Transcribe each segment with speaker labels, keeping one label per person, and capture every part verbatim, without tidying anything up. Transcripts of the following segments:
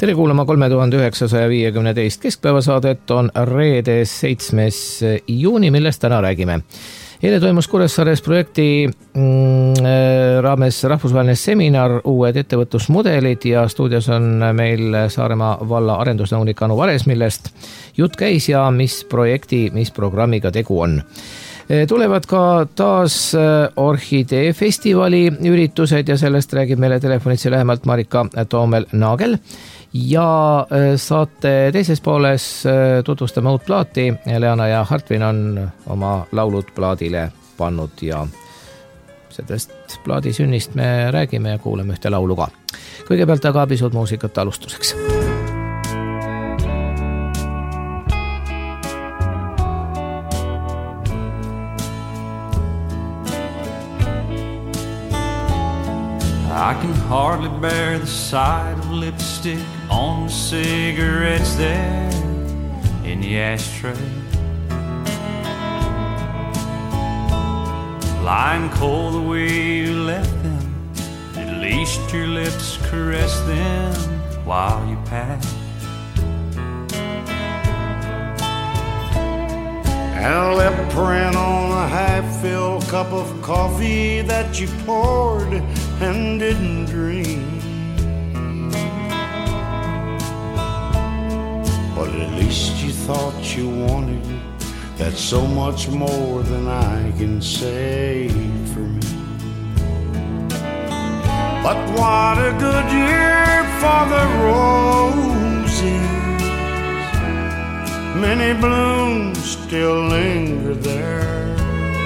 Speaker 1: Tere kuulama kolme tuhande üheksasaja viiekümne teist keskpäevasaadet on reede seitsmes juuni, millest täna räägime. Eile toimus Kuressaares projekti mm, raames rahvusvaheline seminar Uued ettevõtlusmudelid ja stuudios on meil Saaremaa valla arendusnõunik Anu Vares, millest jutt käis ja mis projekti, mis programmiga tegu on. Tulevad ka taas Orhidee festivali üritused ja sellest räägib meile telefonitsi lähemalt Marika Toomel-Naagel. Ja saate teises pooles tutvustame uut plaati. Leana ja Hartvin on oma laulud plaadile pannud ja sellest plaadi sünnist me räägime ja kuuleme ühte laulu ka. Kõigepealt aga pisut muusikat alustuseks.
Speaker 2: I can hardly bear the sight of lipstick on the cigarettes there in the ashtray. Lying cold the way you left them, at least your lips caress them while you pass.
Speaker 3: And a lip print on a half-filled cup of coffee that you poured and didn't dream. But at least you thought you wanted it. That's so much more than I can say for me. But what a good year for the roses. Many blooms still linger there.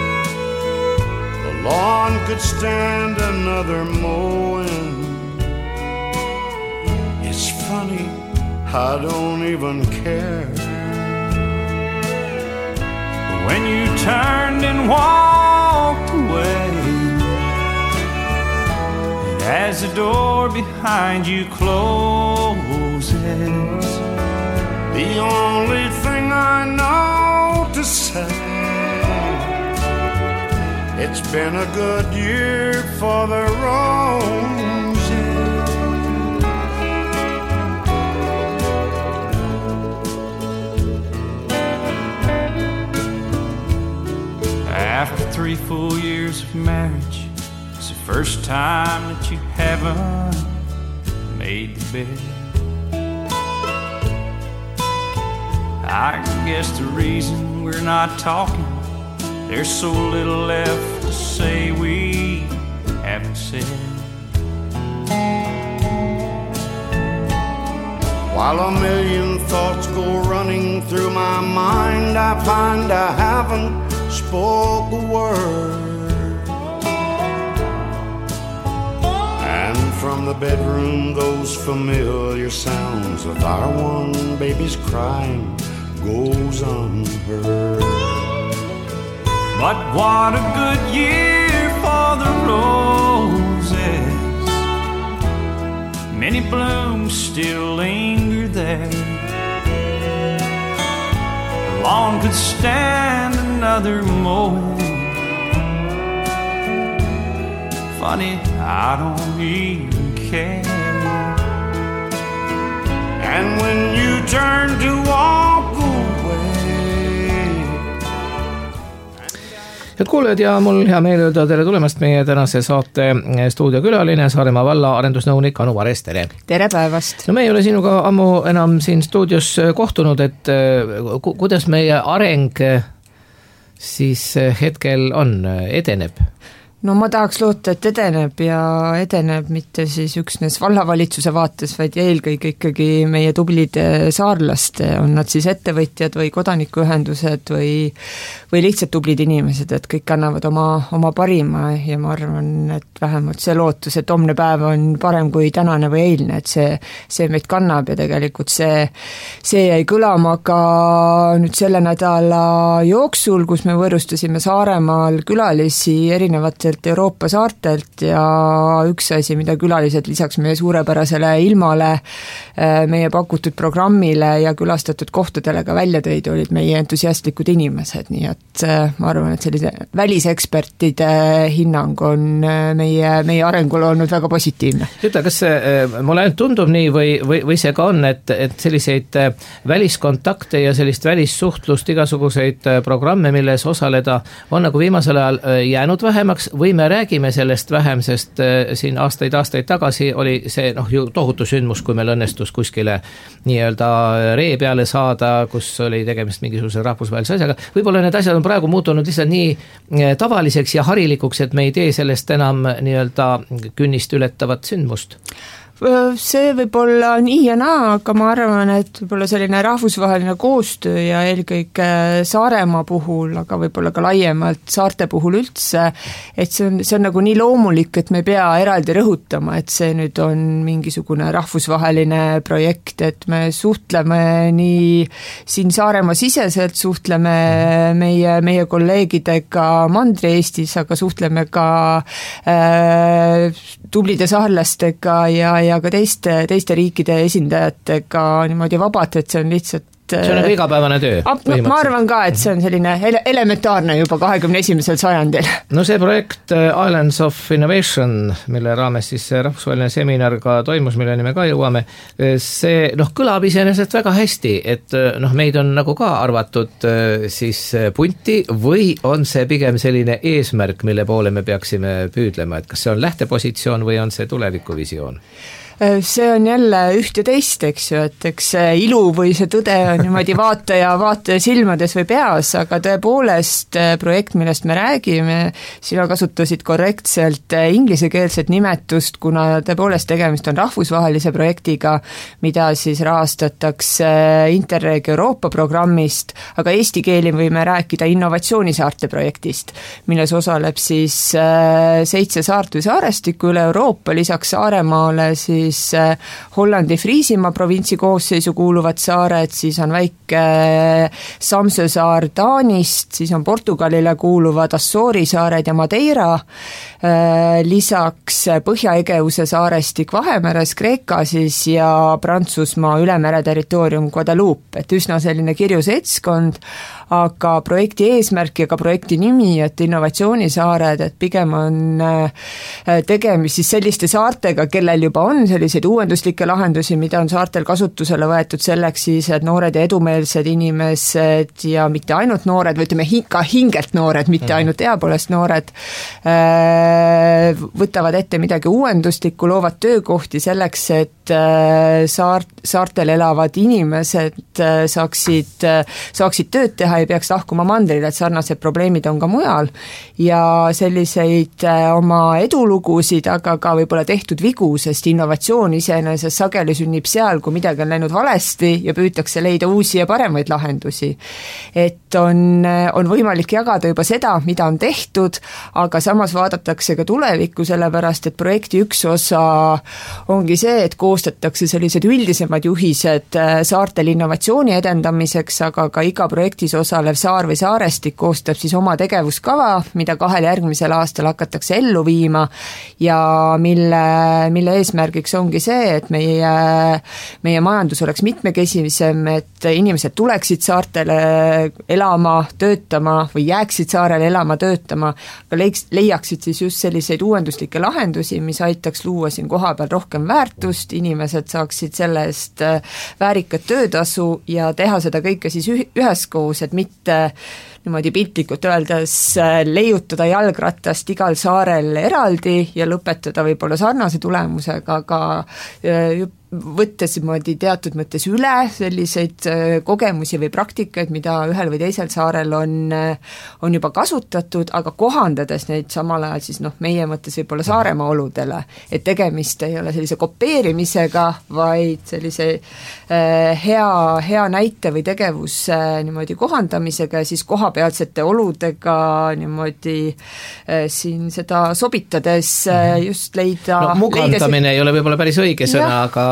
Speaker 3: The lawn could stand another mowing. It's funny, I don't even care.
Speaker 2: When you turned and walked away, and as the door behind you closes,
Speaker 3: the only thing I know to say, it's been a good year for the roses.
Speaker 2: After three full years of marriage, it's the first time that you haven't made the bed. I guess the reason we're not talking, there's so little left to say we haven't said.
Speaker 3: While a million thoughts go running through my mind, I find I haven't spoke a word. And from the bedroom those familiar sounds of our one baby's crying goes unheard.
Speaker 2: But what a good year for the roses. Many blooms still linger there. The lawn could stand another mowing. Funny, I don't even care.
Speaker 3: And when you turn to walk away.
Speaker 1: Head kuulajad ja mul hea meel öelda tere tulemast meie tänase saate stuudiokülaline Saaremaa valla arendusnõunik Anu Vares, tere!
Speaker 4: Tere päevast!
Speaker 1: No me ei ole sinuga ammu enam siin stuudios kohtunud, et ku- kuidas meie areng siis hetkel on, edeneb?
Speaker 4: No ma tahaks loota, et edeneb ja edeneb mitte siis üksnes vallavalitsuse vaates, vaid eelkõige ikkagi meie tublide saarlaste, on nad siis ettevõtjad või kodanikuühendused või, või lihtsalt tublid inimesed, et kõik annavad oma, oma parima ja ma arvan, et vähemalt see lootus, et homne päev on parem kui tänane või eilne, et see, see meid kannab ja tegelikult see, see jäi kõlama ka nüüd selle nädala jooksul, kus me võõrustasime Saaremaal külalisi erinevate teistelt Euroopa saartelt ja üks asi, mida külalised lisaks meie suurepärasele ilmale, meie pakutud programmile ja külastatud kohtadele ka välja tõid, olid meie entusiastlikud inimesed, nii et ma arvan, et sellise välisekspertide hinnang on meie, meie arengul olnud väga positiivne.
Speaker 1: Ütle, kas see, mulle ainult tundub nii või, või, või see ka on, et, et selliseid väliskontakte ja sellist välissuhtlust, igasuguseid programme, milles osaleda, on nagu viimasel ajal jäänud vähemaks või me räägime sellest vähem, sest siin aastaid-aastaid tagasi oli see noh, ju tohutu sündmus, kui meil õnnestus kuskile nii-öelda ree peale saada, kus oli tegemist mingisuguse rahvusvahelise asjaga. Võib-olla need asjad on praegu muutunud lihtsalt nii tavaliseks ja harilikuks, et me ei tee sellest enam nii-öelda künnist ületavat sündmust.
Speaker 4: See võib olla nii ja naa, aga ma arvan, et võib-olla selline rahvusvaheline koostöö ja eelkõige Saaremaa puhul, aga võib-olla ka laiemalt saarte puhul üldse, et see on, see on nagu nii loomulik, et me ei pea eraldi rõhutama, et see nüüd on mingisugune rahvusvaheline projekt, et me suhtleme nii siin Saaremaa siseselt, suhtleme meie, meie kolleegidega Mandri-Eestis, aga suhtleme ka äh, tublide saarlastega ja ja ka teiste, teiste riikide esindajatega niimoodi vabalt, et see on lihtsalt
Speaker 1: see on nagu igapäevane töö.
Speaker 4: No, ma arvan ka, et see on selline ele- elementaarne juba kahekümne esimesel sajandil.
Speaker 1: No see projekt Islands of Innovation, mille raames siis rahvusvaheline seminar ka toimus, milleni me ka jõuame, see noh, kõlab iseenesest väga hästi, et noh, meid on nagu ka arvatud siis punti või on see pigem selline eesmärk, mille poole me peaksime püüdlema, et kas see on lähtepositsioon või on see tulevikuvisioon?
Speaker 4: See on jälle üht ja teist, eks ju, et eks see ilu või see tõde on niimoodi vaataja, vaataja silmades või peas, aga tõepoolest projekt, millest me räägime, sina kasutasid korrektselt inglisekeelset nimetust, kuna tõepoolest tegemist on rahvusvahelise projektiga, mida siis rahastatakse Interreg Euroopa programmist, aga eesti keeli võime rääkida innovatsioonisaarte projektist, milles osaleb siis seitse saart või saarestikku üle Euroopa, lisaks Saaremaale siis Hollandi Friisimaa provintsi koosseisu kuuluvad saared, siis on väike Samsø saar Taanist, siis on Portugalile kuuluvad Assoori saared ja Madeira, lisaks Põhja-Egeuse saarestik Vahemeres, Kreeka siis ja Prantsusmaa ülemere territoorium Guadeloupe, et üsna selline kirju seltskond, aga projekti eesmärk ja ka projekti nimi, et innovatsioonisaared, et pigem on tegemist siis selliste saartega, kellel juba on selliseid uuenduslikke lahendusi, mida on saartel kasutusele võetud selleks siis, et noored ja edumeelsed inimesed ja mitte ainult noored, või ütleme ka hingelt noored, mitte ainult eapoolest noored, võtavad ette midagi uuenduslikku, loovad töökohti selleks, et saart, saartel elavad inimesed saaksid, saaksid tööd teha, ei peaks lahkuma mandrile, et sarnased probleemid on ka mujal ja selliseid oma edulugusid, aga ka võib-olla tehtud vigu, sest innovatsioon iseenesest sageli sünnib seal, kui midagi on läinud valesti ja püütakse leida uusi ja paremaid lahendusi. Et on, on võimalik jagada juba seda, mida on tehtud, aga samas vaadatakse ka tulevikku, sellepärast et projekti üks osa ongi see, et koostatakse sellised üldisemad juhised saartel innovatsiooni edendamiseks, aga ka iga projektis osalev saar või saarestik koostab siis oma tegevuskava, mida kahel järgmisel aastal hakatakse ellu viima ja mille, mille eesmärgiks ongi see, et meie, meie majandus oleks mitmekesisem, et inimesed tuleksid saartele elama, töötama või jääksid saarele elama, töötama, aga leiaksid siis just selliseid uuenduslikke lahendusi, mis aitaks luua siin kohapeal rohkem väärtust, inimesed saaksid selle eest väärikat töötasu ja teha seda kõike siis üheskoos, et mitte niimoodi piltlikult öeldes leiutada jalgratast igal saarel eraldi ja lõpetada võib-olla sarnase tulemusega, aga võttes niimoodi teatud mõttes üle selliseid kogemusi või praktikaid, mida ühel või teisel saarel on, on juba kasutatud, aga kohandades neid samal ajal siis noh, meie mõttes võib-olla Saaremaa oludele, et tegemist ei ole sellise kopeerimisega, vaid sellise äh, hea, hea näite või tegevuse niimoodi kohandamisega ja siis kohapealsete oludega niimoodi äh, siin seda sobitades äh, just leida
Speaker 1: no mugandamine leida... ei ole võib-olla päris õige sõna, aga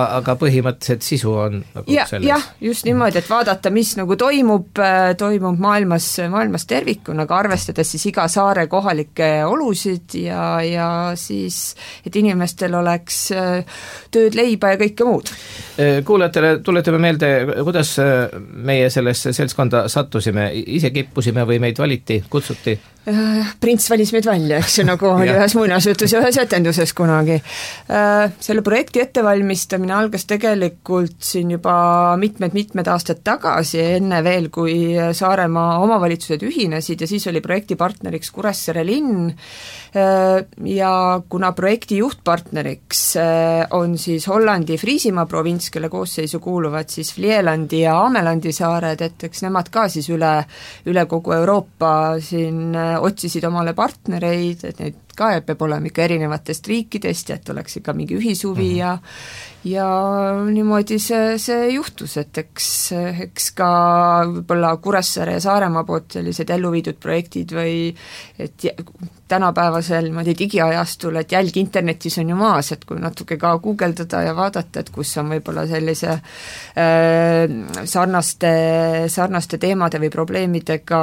Speaker 1: aga põhimõtteliselt sisu on nagu
Speaker 4: ja,
Speaker 1: selles.
Speaker 4: jah, just niimoodi, et vaadata, mis nagu toimub, toimub maailmas, maailmas tervikuna, aga arvestades siis iga saare kohalikke olusid ja, ja siis, et inimestel oleks tööd, leiba ja kõike muud.
Speaker 1: Kuulajatele tuletame meelde, kuidas meie sellesse seltskonda sattusime, ise kippusime või meid valiti, kutsuti?
Speaker 4: Prints valis meid välja, eks ju, nagu oli ühes muinasjutus ja ühes etenduses kunagi. Selle projekti ettevalmistamine algas tegelikult siin juba mitmed-mitmed aastad tagasi, enne veel, kui Saaremaa omavalitsused ühinesid ja siis oli projektipartneriks Kuressaare linn ja kuna projekti juhtpartneriks on siis Hollandi Friisimaa provints, kelle koosseisu kuuluvad siis Vlieelandi ja Amelandi saared, et eks nemad ka siis üle, üle kogu Euroopa siin otsisid omale partnereid, et neid ka peab olema ikka erinevatest riikidest ja et oleks ikka mingi ühishuvi mm-hmm. ja ja niimoodi see, see juhtus, et eks, eks ka võib-olla Kuressaare ja Saaremaa poolt sellised ellu viidud projektid või et tänapäevasel niimoodi digiajastul, et jälg internetis on ju maas, et kui natuke ka guugeldada ja vaadata, et kus on võib-olla sellise äh, sarnaste, sarnaste teemade või probleemidega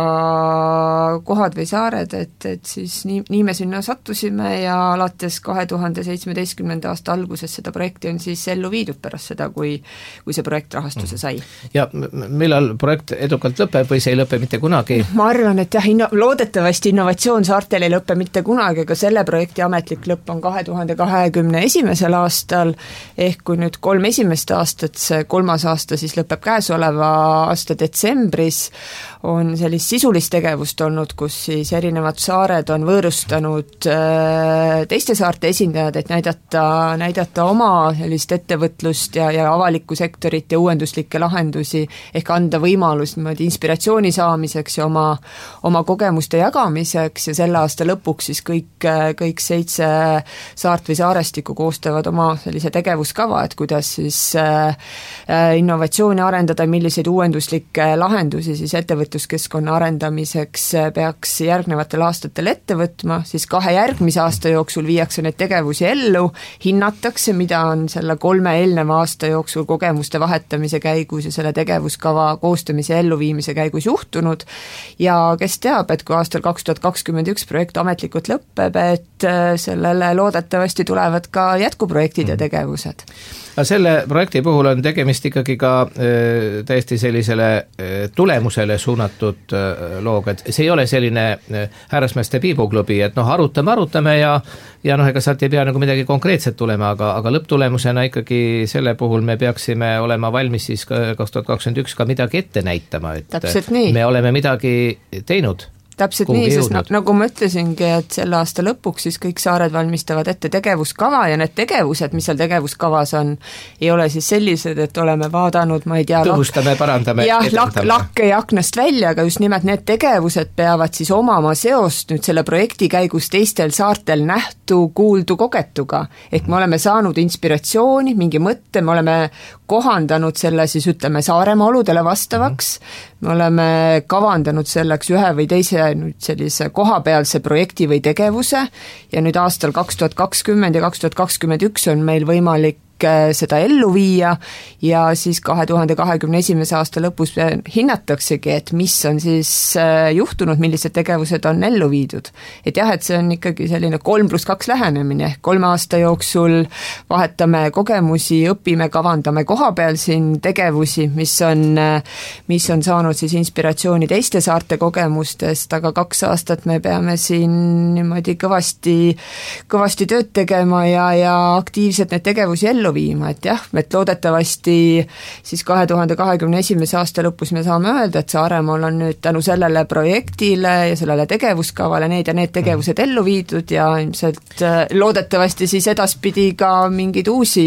Speaker 4: kohad või saared, et, et siis nii, nii me sinna sattusime ja alates kahe tuhande seitsmeteistkümnenda aasta alguses seda projekti on siis ellu viidud pärast seda, kui, kui see projekt rahastuse sai. Ja
Speaker 1: millal projekt edukalt lõpeb või see ei lõpe mitte kunagi?
Speaker 4: Ma arvan, et jah, inno, loodetavasti innovatsioon saartel ei lõpe mitte kunagi, aga selle projekti ametlik lõpp on kahe tuhande kahekümne esimesel aastal, ehk kui nüüd kolm esimest aastat, see kolmas aasta siis lõpeb käesoleva aasta detsembris, on sellist sisulist tegevust olnud, kus siis erinevad saared on võõrustanud teiste saarte esindajad, et näidata, näidata oma sellist ettevõtlust ja, ja avalikku sektorit ja uuenduslikke lahendusi, ehk anda võimalus niimoodi inspiratsiooni saamiseks ja oma, oma kogemuste jagamiseks ja selle aasta lõpuks siis kõik, kõik seitse saart või saarestikku koostavad oma sellise tegevuskava, et kuidas siis innovatsiooni arendada, milliseid uuenduslikke lahendusi siis ettevõtluskeskkonna arendamiseks peaks järgnevatel aastatel ette võtma, siis kahe järgmise aasta jooksul viiakse need tegevusi ellu, hinnatakse, mida on selle kolme eelneva aasta jooksul kogemuste vahetamise käigus ja selle tegevuskava koostamise ja elluviimise käigus juhtunud ja kes teab, et kui aastal kaks tuhat kakskümmend üks projekt ametlikult lõpeb, et sellele loodetavasti tulevad ka jätkuprojektid ja tegevused.
Speaker 1: Aga selle projekti puhul on tegemist ikkagi ka äh, täiesti sellisele äh, tulemusele suunatud äh, looga, et see ei ole selline äh, härrasmeeste piibuklubi, et noh, arutame, arutame ja ja noh, ega sealt ei pea nagu midagi konkreetset tulema, aga, aga lõpptulemusena ikkagi selle puhul me peaksime olema valmis siis kaks tuhat kakskümmend üks ka midagi ette näitama, et me oleme midagi teinud.
Speaker 4: Täpselt nii, sest nagu, nagu ma ütlesingi, et selle aasta lõpuks siis kõik saared valmistavad ette tegevuskava ja need tegevused, mis seal tegevuskavas on, ei ole siis sellised, et oleme vaadanud, ma ei tea,
Speaker 1: tõhustame, parandame,
Speaker 4: jah, lak, lakke ja aknast välja, aga just nimelt need tegevused peavad siis omama seost nüüd selle projekti käigus teistel saartel nähtu, kuuldu, kogetuga. Ehk me oleme saanud inspiratsiooni, mingi mõtte, me oleme kohandanud selle siis ütleme Saaremaa oludele vastavaks, me oleme kavandanud selleks ühe või teise nüüd sellise kohapealse projekti või tegevuse ja nüüd aastal kaks tuhat kakskümmend ja kaks tuhat kakskümmend üks on meil võimalik seda ellu viia ja siis kahe tuhande kahekümne esimese aasta lõpus hinnataksegi, et mis on siis juhtunud, millised tegevused on ellu viidud. Et jah, et see on ikkagi selline kolm pluss kaks lähenemine, kolme aasta jooksul vahetame kogemusi, õpime, kavandame kohapeal siin tegevusi, mis on, mis on saanud siis inspiratsiooni teiste saarte kogemustest, aga kaks aastat me peame siin niimoodi kõvasti, kõvasti tööd tegema ja, ja aktiivselt need tegevusi ellu viima, et jah, et loodetavasti siis kahe tuhande kahekümne esimese aasta lõpus me saame öelda, et Saaremaal on nüüd tänu sellele projektile ja sellele tegevuskavale need ja need tegevused ellu viidud ja ilmselt loodetavasti siis edaspidi ka mingeid uusi,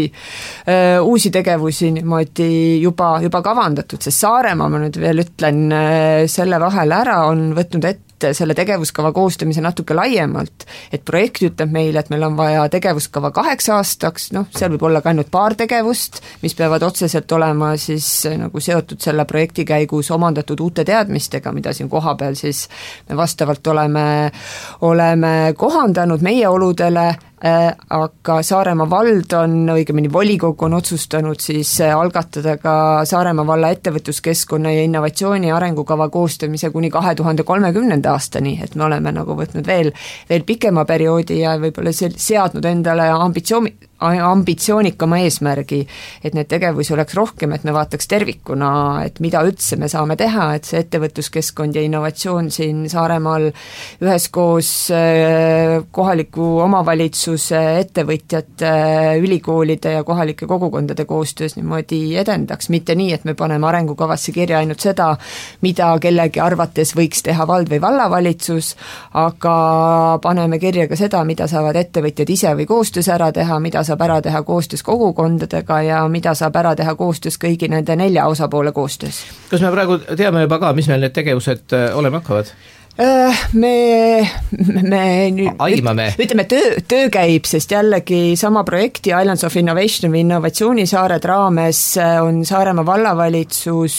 Speaker 4: uusi tegevusi niimoodi juba, juba kavandatud, sest Saaremaa, ma nüüd veel ütlen selle vahel ära, on võtnud ette selle tegevuskava koostamise natuke laiemalt, et projekt ütleb meile, et meil on vaja tegevuskava kaheks aastaks, noh, seal võib olla ka ainult paar tegevust, mis peavad otseselt olema siis nagu seotud selle projekti käigus omandatud uute teadmistega, mida siin kohapeal siis me vastavalt oleme, oleme kohandanud meie oludele, aga Saaremaa vald on, õigemini volikogu on otsustanud siis algatada ka Saaremaa valla ettevõtluskeskkonna ja innovatsiooni arengukava koostamise kuni kahe tuhande kolmekümnenda aastani, et me oleme nagu võtnud veel, veel pikema perioodi ja võib-olla seadnud endale ambitsiooni, ambitsioonikama eesmärgi, et need tegevusi oleks rohkem, et me vaataks tervikuna, et mida üldse me saame teha, et see ettevõtluskeskkond ja innovatsioon siin Saaremaal üheskoos kohaliku omavalitsuse, ettevõtjate, ülikoolide ja kohalike kogukondade koostöös niimoodi edendaks, mitte nii, et me paneme arengukavasse kirja ainult seda, mida kellegi arvates võiks teha vald või vallavalitsus, aga paneme kirja ka seda, mida saavad ettevõtjad ise või koostöös ära teha, mida saab ära teha koostöös kogukondadega ja mida saab ära teha koostöös kõigi nende nelja osapoole koostöös.
Speaker 1: Kas me praegu teame juba ka, mis meil need tegevused olema hakkavad?
Speaker 4: Me, me nüüd,
Speaker 1: Aimame.
Speaker 4: ütleme, töö, töö käib, sest jällegi sama projekti Islands of Innovation või innovatsioonisaared raames on Saaremaa vallavalitsus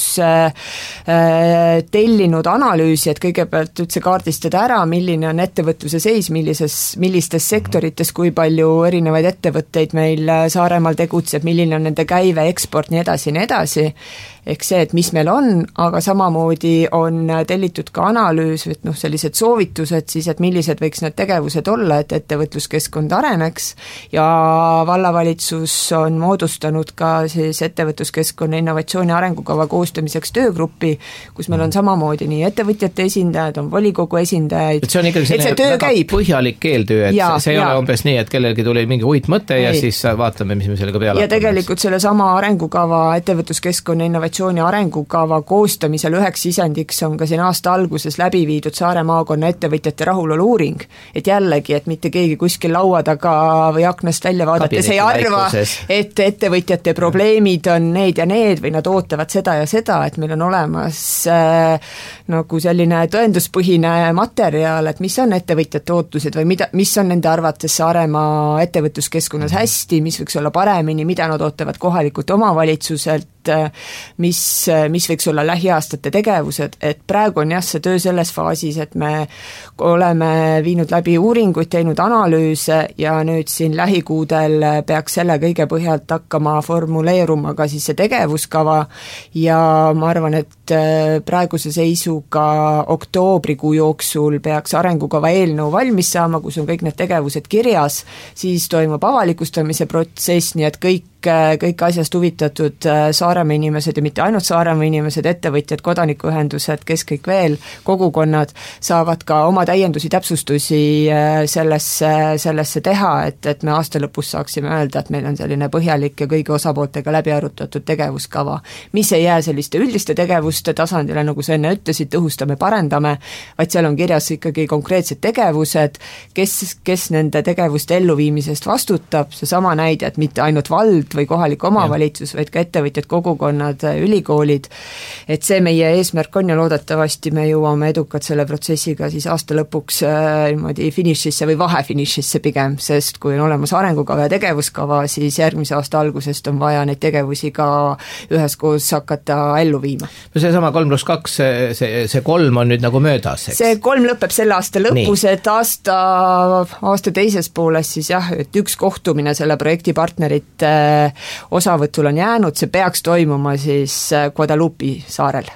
Speaker 4: tellinud analüüsi, et kõigepealt üldse kaardistada ära, milline on ettevõtluse seis, millises, millistes sektorites, kui palju erinevaid ettevõtteid meil Saaremaal tegutseb, milline on nende käive, eksport, nii edasi, nii edasi, ehk see, et mis meil on, aga samamoodi on tellitud ka analüüs, et noh, sellised soovitused siis, et millised võiks need tegevused olla, et ettevõtluskeskkond areneks ja vallavalitsus on moodustanud ka siis ettevõtluskeskkonna innovatsiooni arengukava koostamiseks töögruppi, kus meil on samamoodi nii ettevõtjate esindajad, on volikogu esindajaid,
Speaker 1: et see on ikkagi
Speaker 4: selline väga
Speaker 1: käib. Põhjalik eeltöö, et ja, see ei ja. ole umbes nii, et kellelgi tuli mingi uitmõte ja ei. siis vaatame, mis me sellega peale
Speaker 4: ja tegelikult selle sama arengukava, ettevõtluskeskkonna innovatsiooni arengukava koostamisel üheks sisendiks on ka siin aasta alguses läbi viidud Saare maakonna ettevõtjate rahulolu uuring, et jällegi, et mitte keegi kuskil laua taga või aknast välja vaadates ei arva, et ettevõtjate probleemid on need ja need või nad ootavad seda ja seda, et meil on olemas äh, nagu selline tõenduspõhine materjal, et mis on ettevõtjate ootused või mida, mis on nende arvates Saaremaa ettevõtluskeskkonnas hästi, mis võiks olla paremini, mida nad ootavad kohalikult omavalitsuselt, mis, mis võiks olla lähiaastate tegevused, et praegu on jah see töö selles faasis, et me oleme viinud läbi uuringuid, teinud analüüse ja nüüd siin lähikuudel peaks selle kõige põhjalt hakkama formuleeruma ka siis see tegevuskava ja ma arvan, et praeguse seisuga oktoobrikuu jooksul peaks arengukava eelnõu valmis saama, kus on kõik need tegevused kirjas, siis toimub avalikustamise protsess, nii et kõik kõik asjast huvitatud Saaremaa inimesed ja mitte ainult Saaremaa inimesed, ettevõtjad, kodanikuühendused, kes kõik veel, kogukonnad, saavad ka oma täiendusi, täpsustusi sellesse, sellesse teha, et, et me aasta lõpus saaksime öelda, et meil on selline põhjalik ja kõigi osapooltega läbi arutatud tegevuskava, mis ei jää selliste üldiste tegevuste tasandile, nagu sa enne ütlesid, tõhustame, parendame, vaid seal on kirjas ikkagi konkreetsed tegevused, kes, kes nende tegevuste elluviimisest vastutab, seesama näide, et mitte ainult vald või kohalik omavalitsus, vaid ka ettevõtjad, kogukonnad, ülikoolid, et see meie eesmärk on ja loodetavasti me jõuame edukalt selle protsessiga siis aasta lõpuks niimoodi finišisse või vahefinišisse pigem, sest kui on olemas arengukava ja tegevuskava, siis järgmise aasta algusest on vaja neid tegevusi ka üheskoos hakata ellu viima.
Speaker 1: no seesama kolm pluss kaks, see, see, see kolm on nüüd nagu möödas, eks?
Speaker 4: See kolm lõpeb selle aasta lõpus, et aasta, aasta teises pooles siis jah, et üks kohtumine selle projekti partnerite osavõtul on jäänud, see peaks toimuma siis Guadalupi saarel.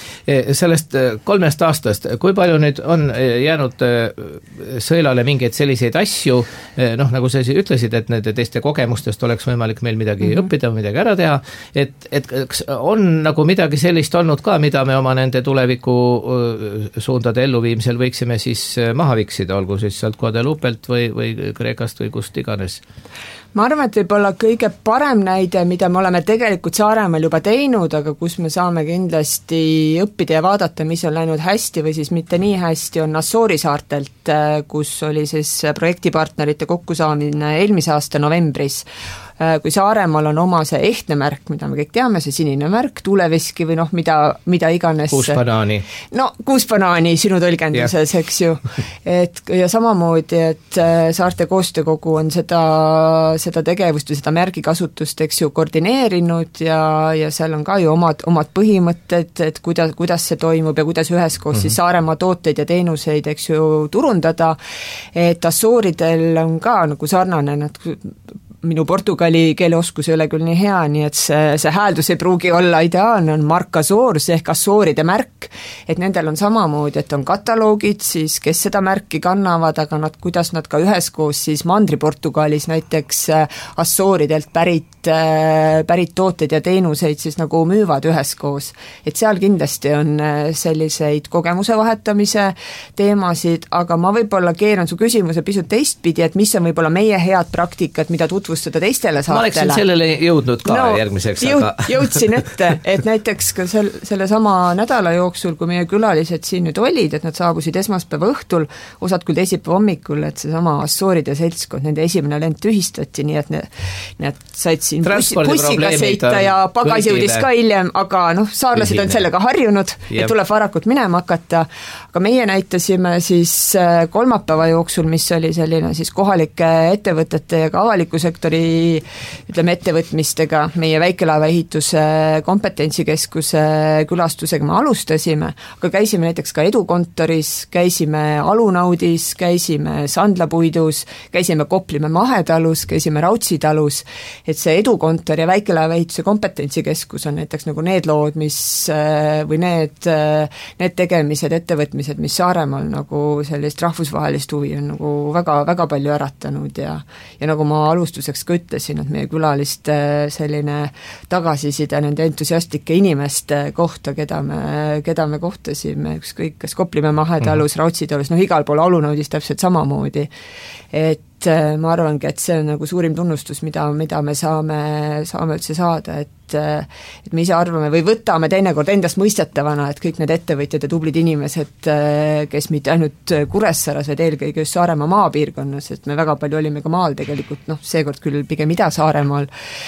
Speaker 1: Sellest kolmest aastast, kui palju nüüd on jäänud sõelale mingeid selliseid asju, noh, nagu sa ütlesid, et nende teiste kogemustest oleks võimalik meil midagi mm-hmm. õppida, midagi ära teha, et, et kas on nagu midagi sellist olnud ka, mida me oma nende tuleviku suundade elluviimisel võiksime siis maha viksida, olgu siis sealt Guadalupelt või, või Kreekast või kust iganes?
Speaker 4: Ma arvan, et võib-olla kõige parem näide, mida me oleme tegelikult Saaremaal juba teinud, aga kus me saame kindlasti õppida ja vaadata, mis on läinud hästi või siis mitte nii hästi, on Assoori saartelt, kus oli siis projektipartnerite kokkusaamine eelmise aasta novembris. kui Saaremaal on oma see ehtne märk, mida me kõik teame, see sinine märk, tuuleveski või noh, mida, mida iganes.
Speaker 1: Kuus banaani.
Speaker 4: No kuus banaani sinu tõlgenduses, eks ju. Et, ja samamoodi, et Saarte koostöökogu on seda, seda tegevust või seda märgikasutust, eks ju, koordineerinud ja, ja seal on ka ju omad, omad põhimõtted, et kuidas, kuidas see toimub ja kuidas üheskoos mm-hmm. siis Saaremaa tooteid ja teenuseid, eks ju, turundada, et Assuuridel on ka nagu sarnane, nad minu portugali keeleoskus ei ole küll nii hea, nii et see, see hääldus ei pruugi olla ideaalne, on Marc Azores ehk Assuuride märk, et nendel on samamoodi, et on kataloogid siis, kes seda märki kannavad, aga nad, kuidas nad ka üheskoos siis Mandri-Portugalis näiteks Assuuridelt pärit, pärit tooteid ja teenuseid siis nagu müüvad üheskoos. Et seal kindlasti on selliseid kogemuse vahetamise teemasid, aga ma võib-olla keeran su küsimuse pisut teistpidi, et mis on võib-olla meie head praktikat, mida tutvustada teistele saatele.
Speaker 1: Ma oleksin sellele jõudnud ka no, järgmiseks.
Speaker 4: Jõud,
Speaker 1: aga...
Speaker 4: jõudsin ette, et näiteks ka sel, selle sama nädala jooksul, kui meie külalised siin nüüd olid, et nad saabusid esmaspäeva õhtul, osad küll teisipäeva hommikul, et see sama Assuuride seltskond, nende esimene lend tühistati, nii et need, need said siin bussi, bussiga seita ja pagas jõudis ka hiljem, aga noh, saarlased on sellega harjunud, et tuleb varakult minema hakata, aga meie näitasime siis kolmapäeva jooksul, mis oli selline siis kohalike ettevõtete ja ka avaliku sektori ütleme ettevõtmistega, meie väikelaeva ehituse kompetentsikeskuse külastusega me alustasime, aga käisime näiteks ka Edukontoris, käisime Alunaudis, käisime Sandlapuidus, käisime Koplimäe mahetalus, käisime Rautsitalus, et see Edukontor ja väikelaeva ehituse kompetentsikeskus on näiteks nagu need lood, mis või need, need tegemised, ettevõtmised, mis Saaremaal nagu sellist rahvusvahelist huvi on nagu väga, väga palju äratanud ja, ja nagu ma alustuseks ka ütlesin, et meie külaliste selline tagasiside nende entusiastlike inimeste kohta, keda me, keda me kohtasime, ükskõik kas Koplimäe mahetalus, mm-hmm. Rautsitalus, noh igal pool Alunaudis täpselt samamoodi, et ma arvangi, et see on nagu suurim tunnustus, mida, mida me saame, saame üldse saada, et et me ise arvame või võtame teinekord endast mõistetavana, et kõik need ettevõtjad ja tublid inimesed, kes mitte ainult Kuressaares, vaid eelkõige just Saaremaa maapiirkonnas, et me väga palju olime ka maal tegelikult, noh, seekord küll pigem Ida-Saaremaal,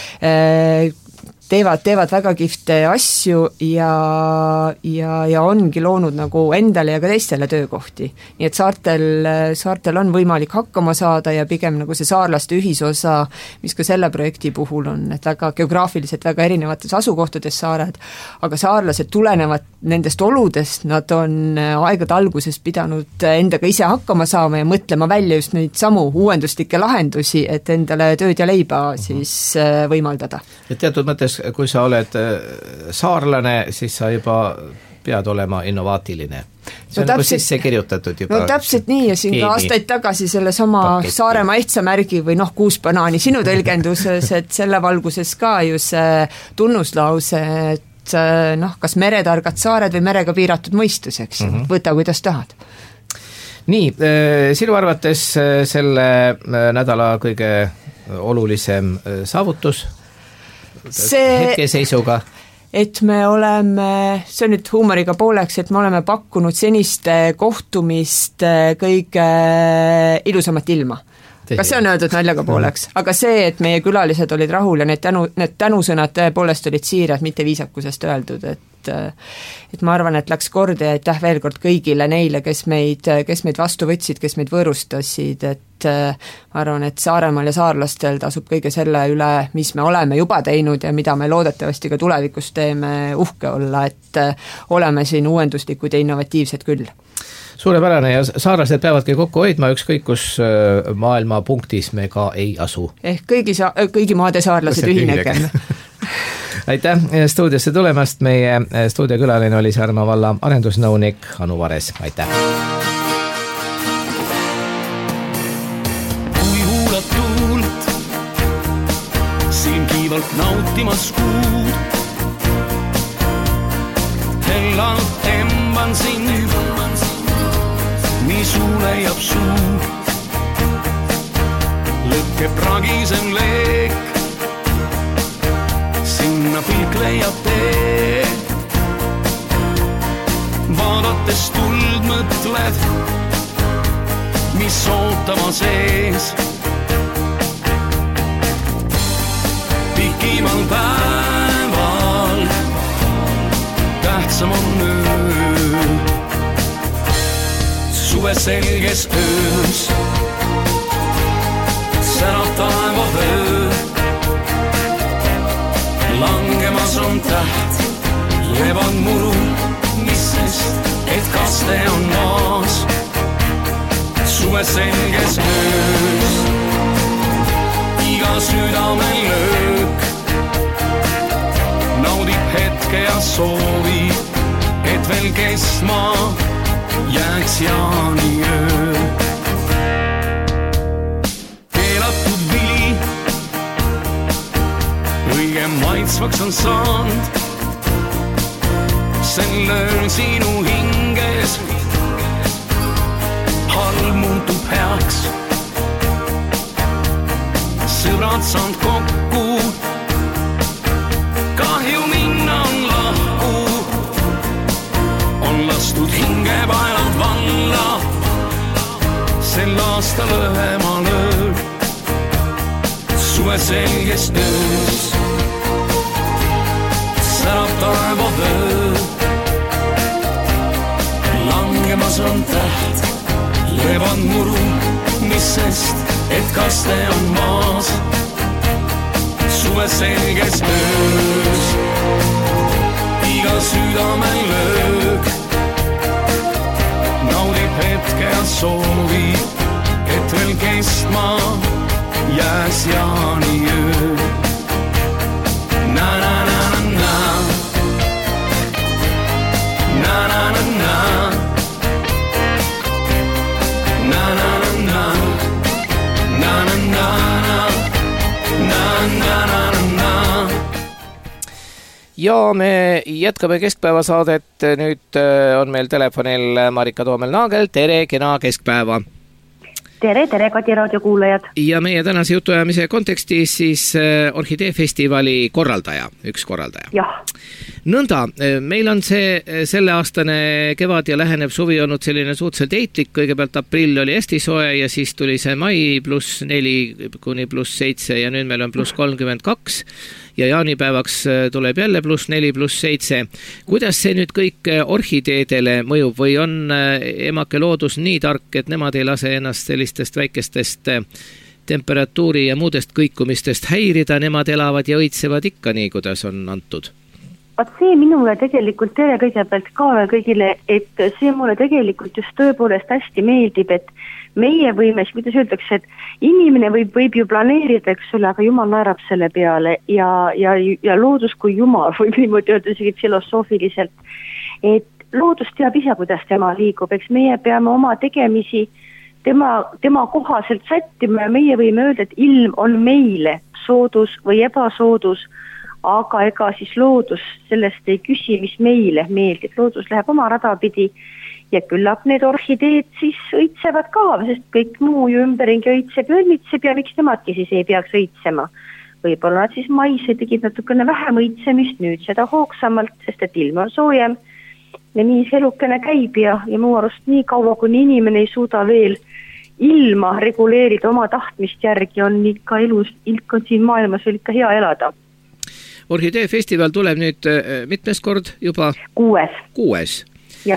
Speaker 4: teevad, teevad väga kihvte asju ja, ja, ja ongi loonud nagu endale ja ka teistele töökohti. Nii et saartel, saartel on võimalik hakkama saada ja pigem nagu see saarlaste ühisosa, mis ka selle projekti puhul on, et väga geograafiliselt väga erinevates asukohtades saared, aga saarlased tulenevad nendest oludest, nad on aegade algusest pidanud endaga ise hakkama saama ja mõtlema välja just neid samu uuenduslikke lahendusi, et endale tööd ja leiba siis võimaldada.
Speaker 1: Ja teatud mõttes, kui sa oled saarlane, siis sa juba pead olema innovaatiline. See on no nagu sisse kirjutatud juba.
Speaker 4: No täpselt nii ja siin ka aastaid tagasi selle sama paketti. Saaremaa ehtsamärgi või noh, kuus banaani sinu tõlgenduses, et selle valguses ka ju see tunnuslause, et noh, kas meretargad saared või merega piiratud mõistuseks, mm-hmm. võta kuidas tahad.
Speaker 1: Nii, sinu arvates selle nädala kõige olulisem saavutus see, hetkeseisuga?
Speaker 4: Et me oleme, see on nüüd huumoriga pooleks, et me oleme pakkunud seniste kohtumist kõige ilusamat ilma. Kas see on öeldud naljaga pooleks? Aga see, et meie külalised olid rahul ja need, tänu, need tänusõnad tõepoolest olid siirad, mitte viisakusest öeldud, et et ma arvan, et läks korda ja aitäh veel kord kõigile neile, kes meid, kes meid vastu võtsid, kes meid võõrustasid, et ma arvan, et Saaremaal ja saarlastel tasub kõige selle üle, mis me oleme juba teinud ja mida me loodetavasti ka tulevikus teeme uhke olla, et oleme siin uuenduslikud ja innovatiivsed küll.
Speaker 1: Suurepärane ja saarlased peavadki kokku hoidma, ükskõik kus maailma punktis me ka ei asu.
Speaker 4: Ehk kõigi, sa- kõigi maade saarlased ühinegem.
Speaker 1: Aitäh stuudiosse tulemast, meie stuudiokülaline oli Saaremaa valla arendusnõunik Anu Vares, aitäh!
Speaker 5: Kui huulad tuult, siin kiivalt nautimas kuud, hellalt emban sind, nii suu leiab suu, lõkke pragisem leek, sinna pilk leiab tee. Vaadates tuld mõtled, mis ootama sees. igal päeval tähtsam on öö. Suve selges öös särab taeva vöö. Langemas on täht, levad muru, mis sest, et kaste on maas. Suve selges öös iga südamel löök naudib hetke ja soovib, et veel kestma jääks jaaniöö. Keelatud vili õige maitsvaks on saanud, sel ööl sinu hinges halb muutub heaks. Sõbrad saanud kokku, kahju minna on lahku, on lastud hingepaelad valla sel aastal õhemal ööl. Suve selges öös särab taeva vöö. Langemas on täht, levad muru, mis sest, et kaste on maas. Suve selges öös iga südamel löök naudib hetke ja soovib, et veel kestma jääs jaaniöö. Na na na na na na na na na na na na na na na na na na na na.
Speaker 1: Ja me jätkame keskpäevasaadet. Nüüd on meil telefonil Marika Toomel-Naagel. Tere, kena keskpäeva.
Speaker 6: Tere, tere Kadi raadiokuulajad.
Speaker 1: Ja meie tänase jutuajamise kontekstis siis Orhideefestivali korraldaja, üks korraldaja.
Speaker 6: Jah.
Speaker 1: Nõnda, meil on see selle aastane kevad ja läheneb suvi olnud selline suhteliselt eitlik. Kõigepealt aprill oli hästi soe ja siis tuli see mai pluss neli kuni pluss seitse ja nüüd meil on pluss kolmkümmend kaks ja jaanipäevaks tuleb jälle pluss neli pluss seitse. Kuidas see nüüd kõik orhideedele mõjub või on emake loodus nii tark, et nemad ei lase ennast sellistest väikestest temperatuuri ja muudest kõikumistest häirida, nemad elavad ja õitsevad ikka nii, kuidas on antud?
Speaker 6: Vaat see minule tegelikult tere kõigepealt ka kõigile, et see mulle tegelikult just tõepoolest hästi meeldib, et meie võime, kuidas öeldakse, et inimene võib, võib ju planeerida, eks ole, aga Jumal naerab selle peale ja, ja, ja loodus kui Jumal võib niimoodi öelda isegi filosoofiliselt, et loodus teab ise, kuidas tema liigub, eks meie peame oma tegemisi tema, tema kohaselt sättima ja meie võime öelda, et ilm on meile soodus või ebasoodus, aga ega siis loodus sellest ei küsi, mis meile meeldib. Loodus läheb oma rada pidi ja küllap need orhideed siis õitsevad ka, sest kõik muu ju ümberringi õitseb ja õitseb ja miks nemadki siis ei peaks õitsema. Võib-olla nad siis mais tegid natukene vähem õitsemist, nüüd seda hoogsamalt, sest et ilm on soojem ja nii see elukene käib ja, ja muu arust nii kaua, kuni inimene ei suuda veel ilma reguleerida oma tahtmist järgi, on ikka elus, ilk on siin maailmas veel ikka hea elada.
Speaker 1: Orhideefestival tuleb nüüd mitmes kord juba?
Speaker 6: Kuues.
Speaker 1: Kuues.
Speaker 6: Jah.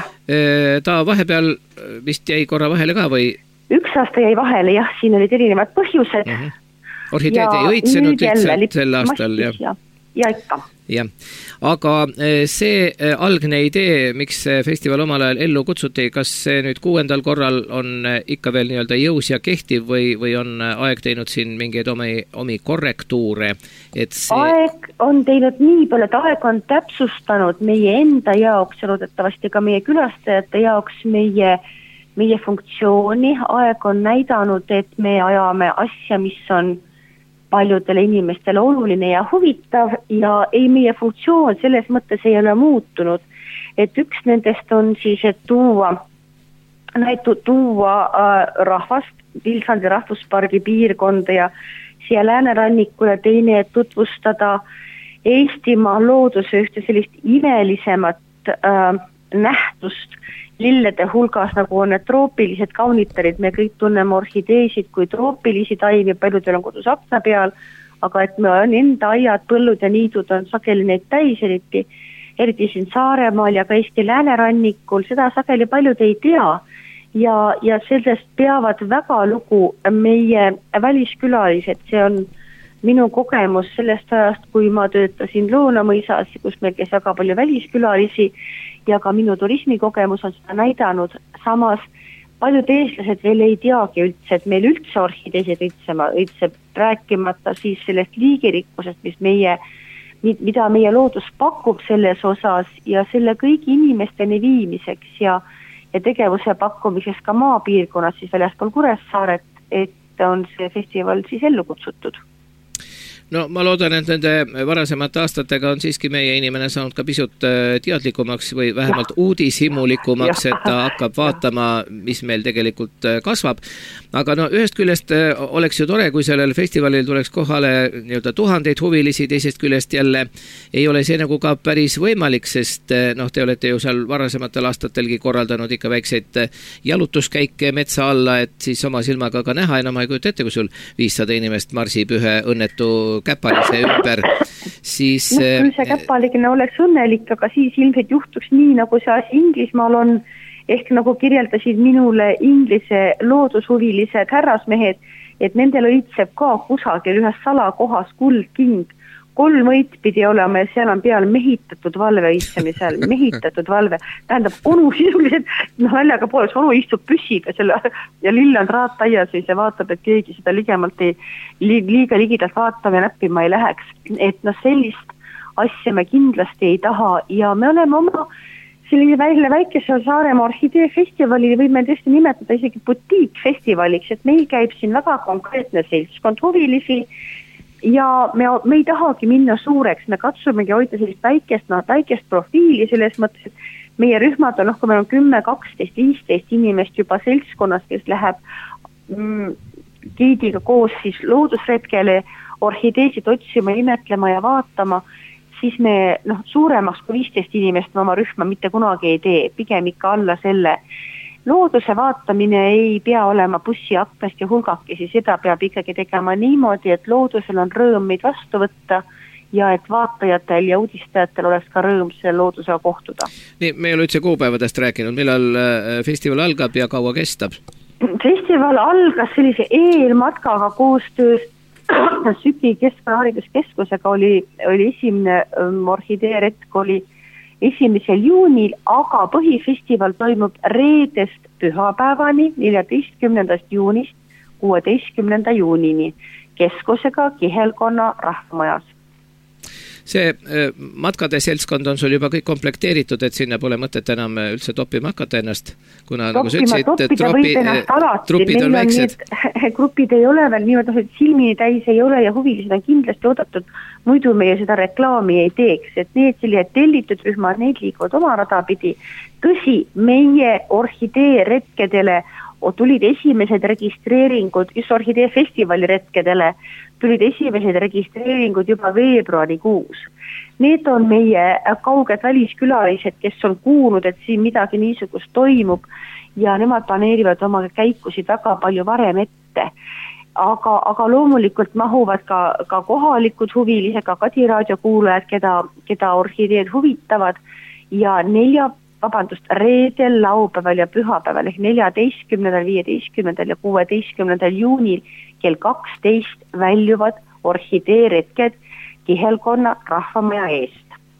Speaker 1: Ta vahepeal vist jäi korra vahele ka või?
Speaker 6: Üks aasta jäi vahele, jah, siin olid erinevad põhjused.
Speaker 1: Uh-huh. Orhideed ei õitsenud lihtsalt sel aastal. Ja,
Speaker 6: ja, ja ikka.
Speaker 1: Ja. Aga see algne idee, miks festival omal ajal ellu kutsuti, kas see nüüd kuuendal korral on ikka veel nii-öelda jõus ja kehtiv või, või on aeg teinud siin mingeid omi, omi korrektuure? Et see...
Speaker 6: Aeg on teinud nii palju, et aeg on täpsustanud meie enda jaoks ja loodetavasti ka meie külastajate jaoks meie, meie funktsiooni. Aeg on näidanud, et me ajame asja, mis on paljudele inimestele oluline ja huvitav ja ei meie funktsioon selles mõttes ei ole muutunud, et üks nendest on siis, et tuua, näitu, tuua äh, rahvast Vilsandi rahvuspargi piirkonda ja siia Lääneranniku ja teine, et tutvustada Eestimaa looduse ühte sellist imelisemat äh, nähtust lillede hulgas, nagu on need troopilised kaunitarid, me kõik tunneme orhideesid kui troopilisi taimi, paljudel on kodus akna peal, aga et me on enda aiad, põllud ja niidud on sageli neid täis, eriti, eriti siin Saaremaal ja ka Eesti läänerannikul, seda sageli paljud ei tea ja, ja sellest peavad väga lugu meie väliskülalised, see on minu kogemus sellest ajast, kui ma töötasin Loonamõisas, kus meil käis väga palju väliskülalisi ja ka minu turismikogemus on seda näidanud, samas paljud eestlased veel ei teagi üldse, et meil üldse orhideesid õitsema, õitseb rääkimata siis sellest liigirikkusest, mis meie, mida meie loodus pakub selles osas ja selle kõigi inimesteni viimiseks ja, ja tegevuse pakkumiseks ka maapiirkonnas siis väljaspool Kuressaaret, et on see festival siis ellu kutsutud.
Speaker 1: No ma loodan, et nende varasemate aastatega on siiski meie inimene saanud ka pisut teadlikumaks või vähemalt ja. uudishimulikumaks, et ta hakkab vaatama, mis meil tegelikult kasvab. Aga no ühest küljest oleks ju tore, kui sellel festivalil tuleks kohale nii-öelda tuhandeid huvilisi, teisest küljest jälle ei ole see nagu ka päris võimalik, sest noh, te olete ju seal varasematel aastatelgi korraldanud ikka väikseid jalutuskäike metsa alla, et siis oma silmaga ka näha, enam ei kujuta ette, kui sul viissada inimest marsib ühe õnnetu käpalise ümber, siis...
Speaker 6: No, küll see käpaligine oleks õnnelik, aga siis ilmselt juhtuks nii, nagu see asi Inglismaal on, ehk nagu kirjeldasid minule inglise loodushuvilised härrasmehed, et nendel õitseb ka kusagil ühes salakohas kuldking. Kolm õit pidi olema ja seal on peal mehitatud valve õitsemisel, mehitatud valve. Tähendab, onu sisuliselt, noh väljaga pooleks, onu istub püssiga selle, ja Lilland raataias ja see vaatab, et keegi seda ligemalt ei, liiga ligidalt vaatama ja näppima ei läheks. Et noh, sellist asja me kindlasti ei taha ja me oleme oma sellise välja väikese Saaremaa orhideefestivali võime tõesti nimetada isegi butiikfestivaliks, et meil käib siin väga konkreetne seltskond huvilisi ja me, me ei tahagi minna suureks, me katsumegi hoida sellist väikest, no, väikest profiili selles mõttes, et meie rühmad on, noh, kui meil on kümme, kaksteist, viisteist inimest juba seltskonnas, kes läheb mm, giidiga koos siis loodusretkele orhideesid otsima, imetlema ja vaatama, siis me noh, suuremaks kui viisteist inimest me oma rühma mitte kunagi ei tee, pigem ikka alla selle. Looduse vaatamine ei pea olema bussi aknast ja hulgakesi, seda peab ikkagi tegema niimoodi, et loodusel on rõõm meid vastu võtta ja et vaatajatel ja uudistajatel oleks ka rõõm selle loodusega kohtuda.
Speaker 1: Nii, me ei ole üldse kuupäevadest rääkinud, millal festival algab ja kaua kestab?
Speaker 6: Festival algas sellise eelmatkaga koostöös Süki Keskkonnahariduskeskusega oli, oli esimene orhideeretk oli esimesel juunil, aga põhifestival toimub reedest pühapäevani, neljateistkümnendast juunist kuueteistkümnenda juunini keskusega Kihelkonna rahvamajas.
Speaker 1: See matkade seltskond on sul juba kõik komplekteeritud, et sinna pole mõtet enam üldse toppima hakata ennast, kuna
Speaker 6: toppima,
Speaker 1: nagu sa ütlesid, tropi, trupid on väiksed.
Speaker 6: Grupid ei ole veel niimoodi, et silmini täis ei ole ja huvilised on kindlasti oodatud, muidu meie seda reklaami ei teeks, et need sellised tellitud rühmad, need liiguvad oma rada pidi. Tõsi, meie orhidee retkedele tulid esimesed registreeringud, just orhidee festivali retkedele, tulid esimesed registreeringud juba veebruarikuus. Need on meie kauged väliskülalised, kes on kuulnud, et siin midagi niisugust toimub ja nemad planeerivad oma käikusid väga palju varem ette. Aga, aga loomulikult mahuvad ka, ka kohalikud huvilised, ka Kadiraadio kuulajad, keda, keda orhideed huvitavad ja nelja vabandust, reedel, laupäeval ja pühapäeval ehk neljateistkümnendal, viieteistkümnendal ja kuueteistkümnendal juunil kell kaksteist väljuvad orhideeretked Kihelkonna rahvamaja eest.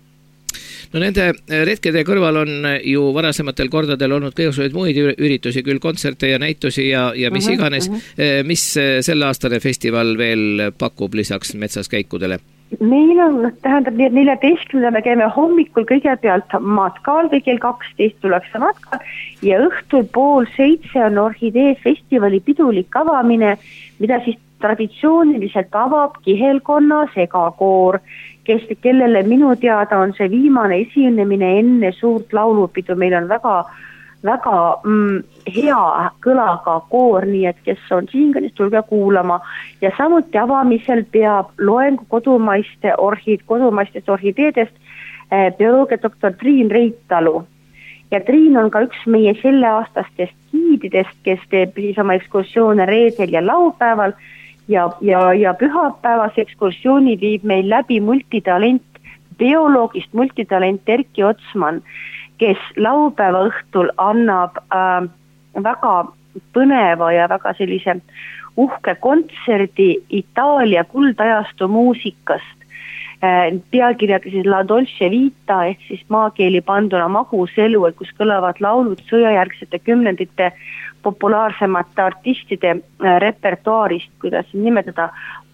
Speaker 1: No nende retkede kõrval on ju varasematel kordadel olnud kõigsuguseid muid üritusi, küll kontserte ja näitusi ja, ja mis uh-huh, iganes. Uh-huh. Mis selle aastane festival veel pakub lisaks metsas käikudele?
Speaker 6: Meil on, tähendab nii, et neljateistkümnendal me käime hommikul kõigepealt matkal või kell kaksteist tullakse matkal ja õhtul pool seitse on orhidee festivali pidulik avamine, mida siis traditsiooniliselt avab Kihelkonna segakoor, kes, kellele minu teada on see viimane esinemine enne suurt laulupidu, meil on väga väga mm, hea kõlaga koor, nii et kes on siin, kes tulge kuulama. Ja samuti avamisel peab loengu kodumaiste orhid, kodumaistest orhideedest eh, bioloogia doktor Triin Reitalu. Ja Triin on ka üks meie selle aastastest giididest, kes teeb siis oma ekskursioone reedel ja laupäeval ja, ja, ja pühapäevase ekskursiooni viib meil läbi multitalent, bioloogist multitalent Erki Otsman, kes laupäeva õhtul annab äh, väga põneva ja väga sellise uhke kontserdi Itaalia kuldajastu muusikast. Äh, pealkirjaga siis La Dolce Vita ehk siis maakeeli panduna maguselu, kus kõlavad laulud sõjajärgsete kümnendite populaarsemate artistide äh, repertuaarist, kuidas nimetada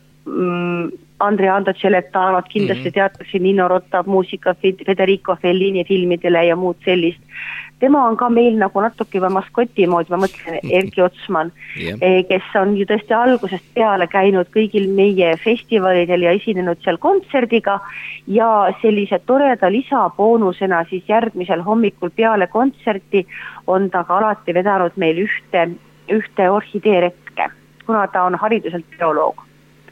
Speaker 6: mm, Andrea Ando Celletanot, kindlasti mm-hmm. teatakse Nino Rota muusika Federico Fellini filmidele ja muud sellist. Tema on ka meil nagu natuke juba maskoti moodi, ma mõtlen Erki Otsman, yeah. kes on ju tõesti algusest peale käinud kõigil meie festivalidel ja esinenud seal kontserdiga ja sellise toreda lisaboonusena siis järgmisel hommikul peale kontserti on ta ka alati vedanud meil ühte, ühte orhideeretke, kuna ta on hariduselt bioloog.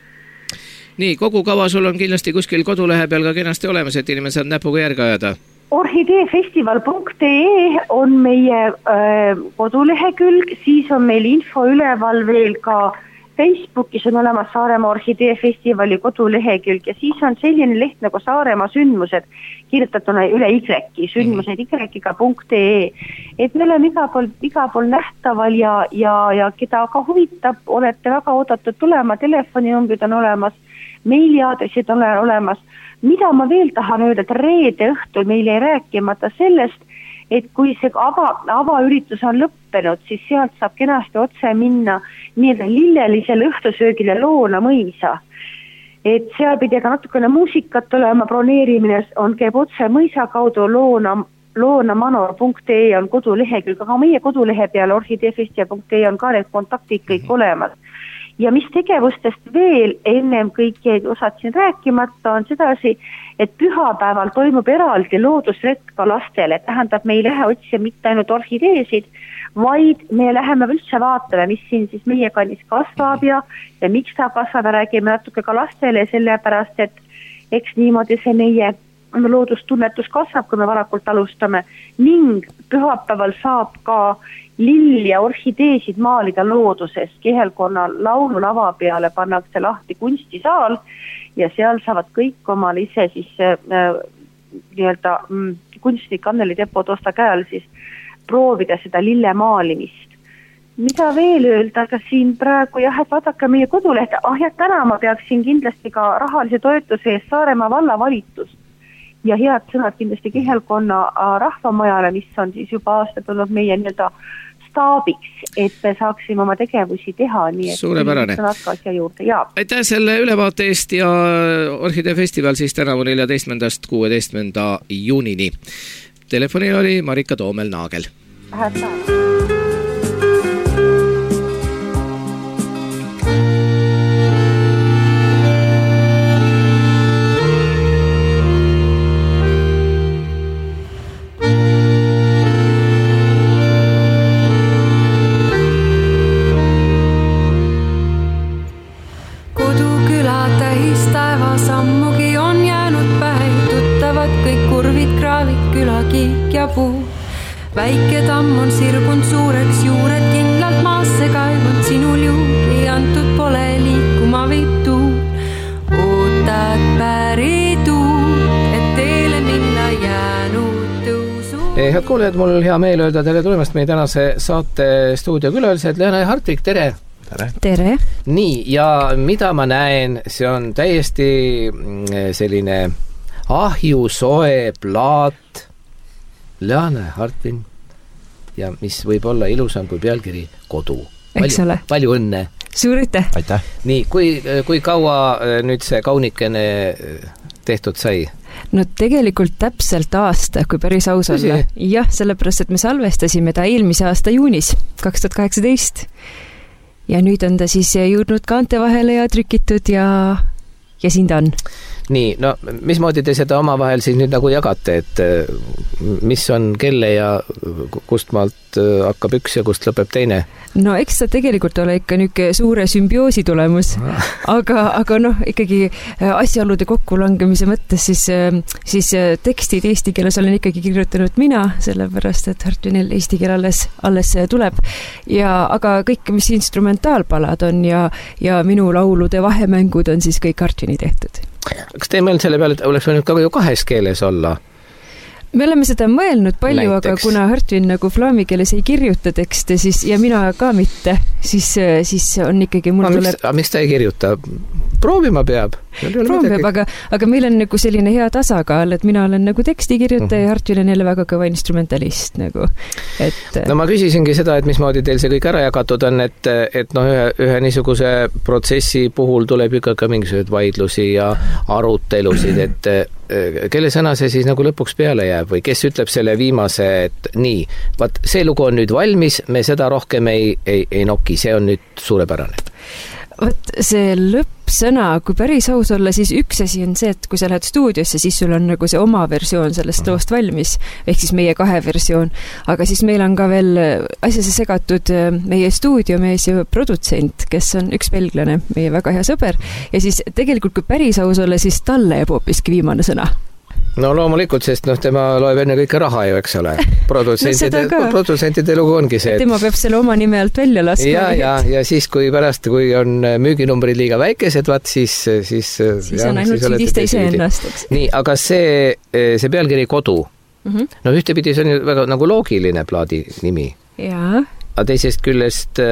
Speaker 1: Nii, kogu kava sul on kindlasti kuskil kodulehe peal ka kenasti olemas, et inimene saab näpuga järge ajada.
Speaker 6: orhideefestival punkt ee on meie äh, kodulehekülg, siis on meil info üleval veel ka Facebookis on olemas Saaremaa orhideefestivali kodulehekülg ja siis on selline leht nagu Saaremaa sündmused, kirjutatuna üle Y, sündmused Y-ga punkt ee. Et me oleme iga pool, iga pool nähtaval ja, ja, ja keda ka huvitab, olete väga oodatud tulema, telefoninumbrid on olemas, meiliaadressid on olemas. Mida ma veel tahan öelda, et reede õhtul meil ei rääkimata sellest, et kui see ava, avaüritus on lõppenud, siis sealt saab kenasti otse minna nii-öelda lillelisele õhtusöögile Loona mõisa. Et seal pidi ka natukene muusikat olema, broneerimine on käib otse mõisa kaudu Loona, loonamanor punkt ee on kodulehekülg, aga meie kodulehe peal orhideefestival punkt ee on ka need kontaktid kõik olemas. Ja mis tegevustest veel ennem kõiki osad siin rääkimata on sedasi, et pühapäeval toimub eraldi loodusretk ka lastele. Tähendab, me ei lähe otsima mitte ainult orhideesid, vaid me läheme üldse vaatame, mis siin siis meie kannis kasvab ja, ja miks ta kasvab ja räägime natuke ka lastele, sellepärast, et eks niimoodi see meie loodustunnetus kasvab, kui me varakult alustame ning pühapäeval saab ka lill ja orhideesid maalida looduses. Kehelkonna laululava peale pannakse lahti kunstisaal ja seal saavad kõik omal ise siis äh, nii-öelda mm, kunstnik Anneli Tepo Tosta käel siis proovida seda lille maalimist. Mida veel öelda, aga siin praegu jah, et vaadake meie kodulehte, ah ja täna ma peaksin kindlasti ka rahalise toetuse eest Saaremaa valla valitust ja head sõnad kindlasti Kehelkonna rahvamajale, mis on siis juba aasta tulnud meie nii-öelda staabiks, et me saaksime oma tegevusi teha, nii et
Speaker 1: suurepärane. Aitäh selle ülevaate eest ja orhideefestival siis tänavu neljateistkümnendast kuueteistkümnenda juunini. Telefoni oli Marika Toomel-Naagel.
Speaker 6: Hätta.
Speaker 7: Väike tamm on sirgunud suureks, juured kindlalt maasse kaivund, sinul juuri antud pole liikuma viib tuul. Ootad päritud, et teele minna jäänud tõusu.
Speaker 1: Head kuulejad, mul hea meel öelda tere tulemast meie tänase saate stuudiokülalised. Leena ja Hartvik, tere!
Speaker 4: Tere! Tere!
Speaker 1: Nii, ja mida ma näen, see on täiesti selline ahjusoe plaat. Leana Hartvin ja mis võib olla ilusam kui pealkiri kodu. Palju, palju õnne.
Speaker 4: Suur aitäh.
Speaker 1: Aitäh. Nii, kui, kui kaua nüüd see kaunikene tehtud sai?
Speaker 4: No tegelikult täpselt aasta, kui päris aus olla. Jah, sellepärast, et me salvestasime ta eelmise aasta juunis, kaks tuhat kaheksateist. Ja nüüd on ta siis jõudnud kaante vahele ja trükitud ja, ja siin ta on.
Speaker 1: nii, no mismoodi te seda omavahel siis nüüd nagu jagate, et mis on kelle ja kust maalt hakkab üks ja kust lõpeb teine?
Speaker 8: No eks ta tegelikult ole ikka niisugune suure sümbioosi tulemus, aga, aga noh, ikkagi asjaolude kokkulangemise mõttes siis, siis tekstid eesti keeles olen ikkagi kirjutanud mina, sellepärast et Hartvinil eesti keel alles, alles tuleb. Ja, aga kõik, mis instrumentaalpalad on ja, ja minu laulude vahemängud on siis kõik Hartvini tehtud.
Speaker 1: Kas te mõelnud selle peale, et oleks võinud ka ju kahes keeles olla?
Speaker 8: Me oleme seda mõelnud palju,
Speaker 1: Näiteks.
Speaker 8: aga kuna Hartvin nagu flaami keeles ei kirjuta tekste, siis, ja mina ka mitte, siis, siis on ikkagi mul
Speaker 1: aga
Speaker 8: tuleb...
Speaker 1: miks, miks ta ei kirjuta? Proovima peab.
Speaker 8: Proovima peab, aga, aga meil on nagu selline hea tasakaal, et mina olen nagu tekstikirjutaja mm-hmm. ja Hartvin on jälle väga kõva instrumentalist. Nagu. Et...
Speaker 1: No ma küsisingi seda, et mismoodi teil see kõik ära jagatud on, et, et noh, ühe, ühe niisuguse protsessi puhul tuleb ikka ka mingisugused vaidlusi ja arutelusid, et kelle sõna see siis nagu lõpuks peale jääb või kes ütleb selle viimase, et nii, vaat see lugu on nüüd valmis, me seda rohkem ei, ei, ei noki, see on nüüd suurepärane.
Speaker 8: Vot see lõppsõna, kui päris aus olla, siis üks asi on see, et kui sa lähed stuudiosse, siis sul on nagu see oma versioon sellest loost valmis, ehk siis meie kahe versioon, aga siis meil on ka veel asjasse segatud meie stuudiomees ja produtsent, kes on üks belglane, meie väga hea sõber, ja siis tegelikult kui päris aus olla, siis talle jääb hoopiski viimane sõna.
Speaker 1: No loomulikult, sest noh, tema loeb enne kõike raha ju, eks ole. Produtsentide,
Speaker 8: no
Speaker 1: produtsentide lugu ongi see.
Speaker 8: Et... tema peab selle oma nime alt välja laskma.
Speaker 1: Ja, ja, ja siis, kui pärast, kui on müüginumbrid liiga väikesed, vaat siis... Siis,
Speaker 8: siis on ainult süüdista ise ennast.
Speaker 1: Nii, aga see, see pealkiri Kodu. Mm-hmm. No ühtepidi see on ju väga nagu loogiline plaadi nimi.
Speaker 8: Jaa.
Speaker 1: Aga teisest küljest,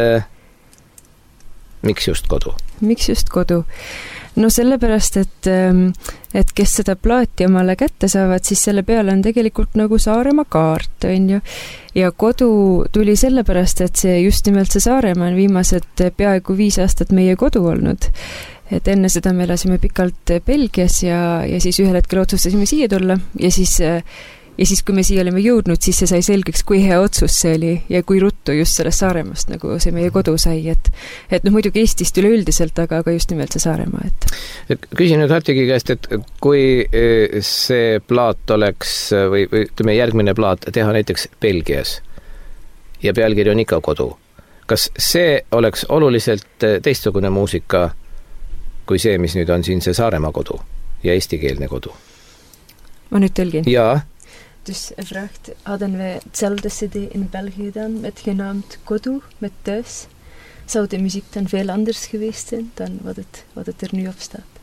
Speaker 1: miks just Kodu?
Speaker 8: Miks just Kodu? No sellepärast, et, et kes seda plaati omale kätte saavad, siis selle peale on tegelikult nagu Saaremaa kaart, on ju. Ja Kodu tuli sellepärast, et see just nimelt see Saaremaa on viimased peaaegu viis aastat meie kodu olnud. Et enne seda me elasime pikalt Belgias ja, ja siis ühel hetkel otsustasime siia tulla ja siis... Ja siis, kui me siia olime jõudnud, siis see sai selgeks, kui hea otsus see oli ja kui ruttu just sellest Saaremaast, nagu see meie kodu sai. Et, et noh, muidugi Eestist üleüldiselt, aga, aga just nimelt see Saaremaa. Et...
Speaker 1: Küsin nüüd Hartigi käest, et kui see plaat oleks, või, või ütleme järgmine plaat teha näiteks Belgias ja pealkiri on ikka Kodu, kas see oleks oluliselt teistsugune muusika kui see, mis nüüd on siin see Saaremaa kodu ja eestikeelne kodu?
Speaker 8: Ma nüüd tõlgin.
Speaker 1: Jaa.
Speaker 8: Dus hij vraagt, hadden wij hetzelfde cd in België dan, met genaamd Kodu, met thuis, zou de muziek dan veel anders geweest zijn dan wat het, wat het er nu op staat?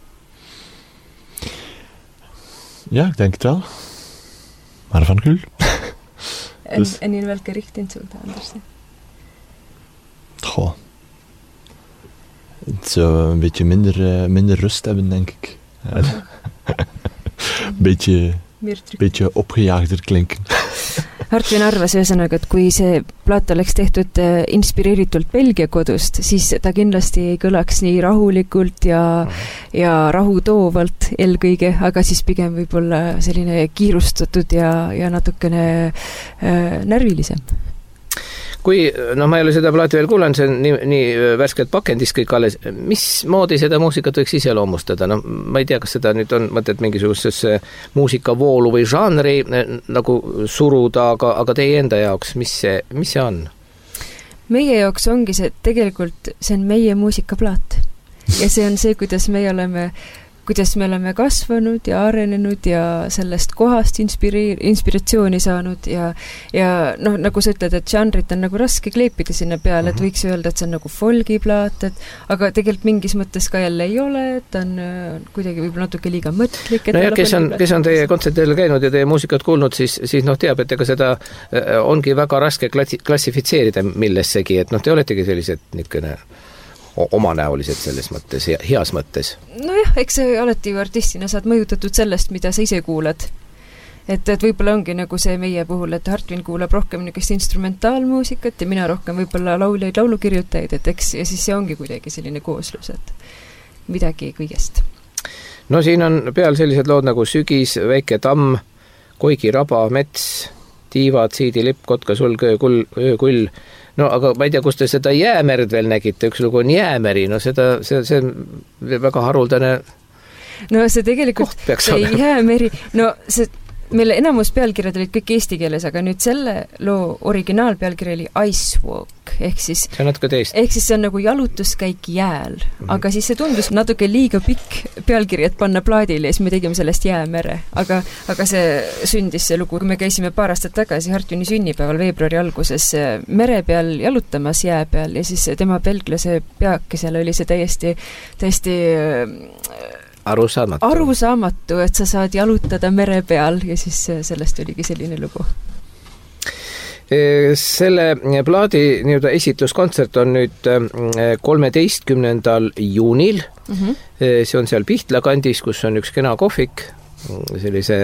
Speaker 9: Ja, ik denk het wel. Maar van Gul.
Speaker 8: en, dus... en in welke richting zou het anders zijn?
Speaker 9: Goh. Het zou een beetje minder, uh, minder rust hebben, denk ik. Ja. Een beetje... beetje opgejaagder klinken.
Speaker 8: Hartvin arvas ühesõnaga, et kui see plaat oleks tehtud inspireeritult Belgia kodust, siis ta kindlasti ei kõlaks nii rahulikult ja, ja rahutoovalt eelkõige, aga siis pigem võib-olla selline kiirustatud ja, ja natukene äh, närvilisem.
Speaker 1: Kui, no ma ei ole seda plaati veel kuulan, see on nii, nii värskelt pakendis kõik alles, mis moodi seda muusikat võiks ise loomustada? No ma ei tea, kas seda nüüd on mõtet mingisugusesse muusikavoolu või žanri nagu suruda, aga, aga teie enda jaoks, mis see, mis see on?
Speaker 8: Meie jaoks ongi see, tegelikult see on meie muusikaplaat. Ja see on see, kuidas meie oleme kuidas me oleme kasvanud ja arenenud ja sellest kohast inspireer- inspiratsiooni saanud ja, ja noh, nagu sa ütled, et žanrit on nagu raske kleepida sinna peale, et võiks öelda, et see on nagu folgiplaat, et, aga tegelikult mingis mõttes ka jälle ei ole, et on kuidagi võib-olla natuke liiga mõtlik.
Speaker 1: No ja kes on, kes on teie kontsertidel käinud ja teie muusikat kuulnud, siis, siis noh teab, et ega seda ongi väga raske klassifitseerida millessegi, et noh, te oletegi sellised niisugune omanäolised selles mõttes, heas mõttes.
Speaker 8: Nojah, eks see alati ju artistina saad mõjutatud sellest, mida sa ise kuulad. Et, et võib-olla ongi nagu see meie puhul, et Hartvin kuulab rohkem niisugust instrumentaalmuusikat ja mina rohkem võib-olla lauljaid, laulukirjutajaid, et eks, ja siis see ongi kuidagi selline kooslus, et midagi kõigest.
Speaker 1: No siin on peal sellised lood nagu Sügis, Väike tamm, Koigi raba, Mets, Tiivad, Siidilipp, Kotka sulg, öökull, öökull. No aga ma ei tea, kus te seda jäämerd veel nägite, üks lugu on Jäämeri, no seda, see, see on väga haruldane
Speaker 8: no see tegelikult, see jäämeri, no see meil enamus pealkirjad olid kõik eesti keeles, aga nüüd selle loo originaalpealkiri oli Ice Walk, ehk siis
Speaker 1: see on natuke teist.
Speaker 8: Ehk siis see on nagu jalutuskäik jääl, mm-hmm. aga siis see tundus natuke liiga pikk pealkiri, et panna plaadile ja siis me tegime sellest jäämere, aga, aga see sündis see lugu, kui me käisime paar aastat tagasi Hartjuni sünnipäeval veebruari alguses mere peal jalutamas jää peal ja siis tema belglase peakesel oli see täiesti, täiesti
Speaker 1: arusaamatu.
Speaker 8: arusaamatu, et sa saad jalutada mere peal ja siis sellest oligi selline lugu.
Speaker 1: Selle plaadi nii-öelda esitluskontsert on nüüd kolmeteistkümnendal juunil. Mm-hmm. See on seal Pihtla kandis, kus on üks kena kohvik, sellise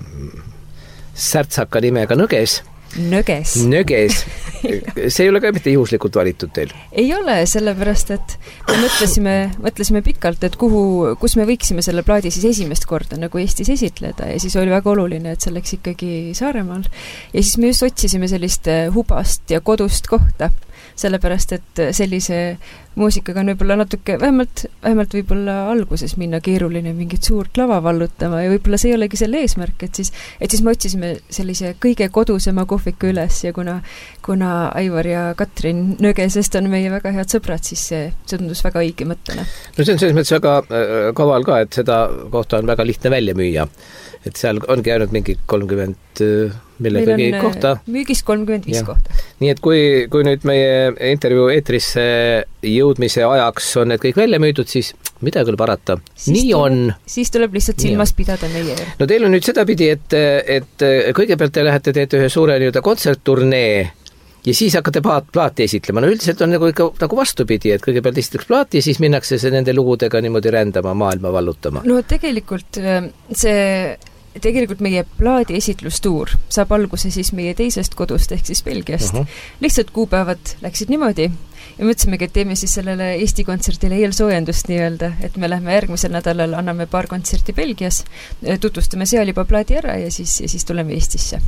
Speaker 1: särtsaka nimega Nõges.
Speaker 8: Nõges.
Speaker 1: Nõges. See ei ole ka mitte juhuslikult valitud teil?
Speaker 8: Ei ole, sellepärast, et me mõtlesime, mõtlesime pikalt, et kuhu, kus me võiksime selle plaadi siis esimest korda nagu Eestis esitleda ja siis oli väga oluline, et see läks ikkagi Saaremaal. Ja siis me just otsisime sellist hubast ja kodust kohta, sellepärast, et sellise muusikaga on võib-olla natuke, vähemalt, vähemalt võib-olla alguses minna keeruline mingit suurt lava vallutama ja võib-olla see ei olegi selle eesmärk, et siis, et siis me otsisime sellise kõige kodusema kohviku üles ja kuna, kuna Aivar ja Katrin Nõgesest on meie väga head sõbrad, siis see, see tundus väga õige mõttena.
Speaker 1: No see on selles mõttes väga kaval ka, et seda kohta on väga lihtne välja müüa. Et seal ongi ainult mingi kolmkümmend millegagi kohta.
Speaker 8: Müügis kolmkümmend viis kohta.
Speaker 1: Nii et kui, kui nüüd meie intervjuu eetrisse jõudmise ajaks on need kõik välja müüdud, siis mida küll parata. Siis Nii tuleb, on.
Speaker 8: Siis tuleb lihtsalt silmas pidada meie.
Speaker 1: No teil on nüüd seda pidi, et, et kõigepealt te lähete teete ühe suure nii-öelda kontsertturnee ja siis hakkate plaat, plaati esitlema. No üldiselt on nagu ikka nagu vastupidi, et kõigepealt esitaks plaati ja siis minnakse see nende lugudega niimoodi rändama, maailma vallutama.
Speaker 8: No tegelikult see tegelikult meie plaadi esitlustuur saab alguse siis meie teisest kodust ehk siis Belgiast. Uh-huh. Lihtsalt kuupäevad läksid niimoodi ja mõtlesimegi, et teeme siis sellele Eesti kontserdile eelsoojendust nii-öelda, et me lähme järgmisel nädalal, anname paar kontserti Belgias, tutvustame seal juba plaadi ära ja siis, ja siis tuleme Eestisse.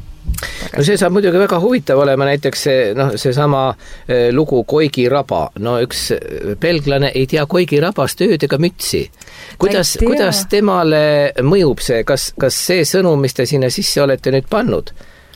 Speaker 1: No see saab muidugi väga huvitav olema, näiteks see, no, see sama eh, lugu Koigi raba. No üks belglane ei tea Koigi rabast ööd ega mütsi. Kuidas, kuidas temale mõjub see? Kas, kas see sõnum, mis te sinna sisse olete nüüd pannud?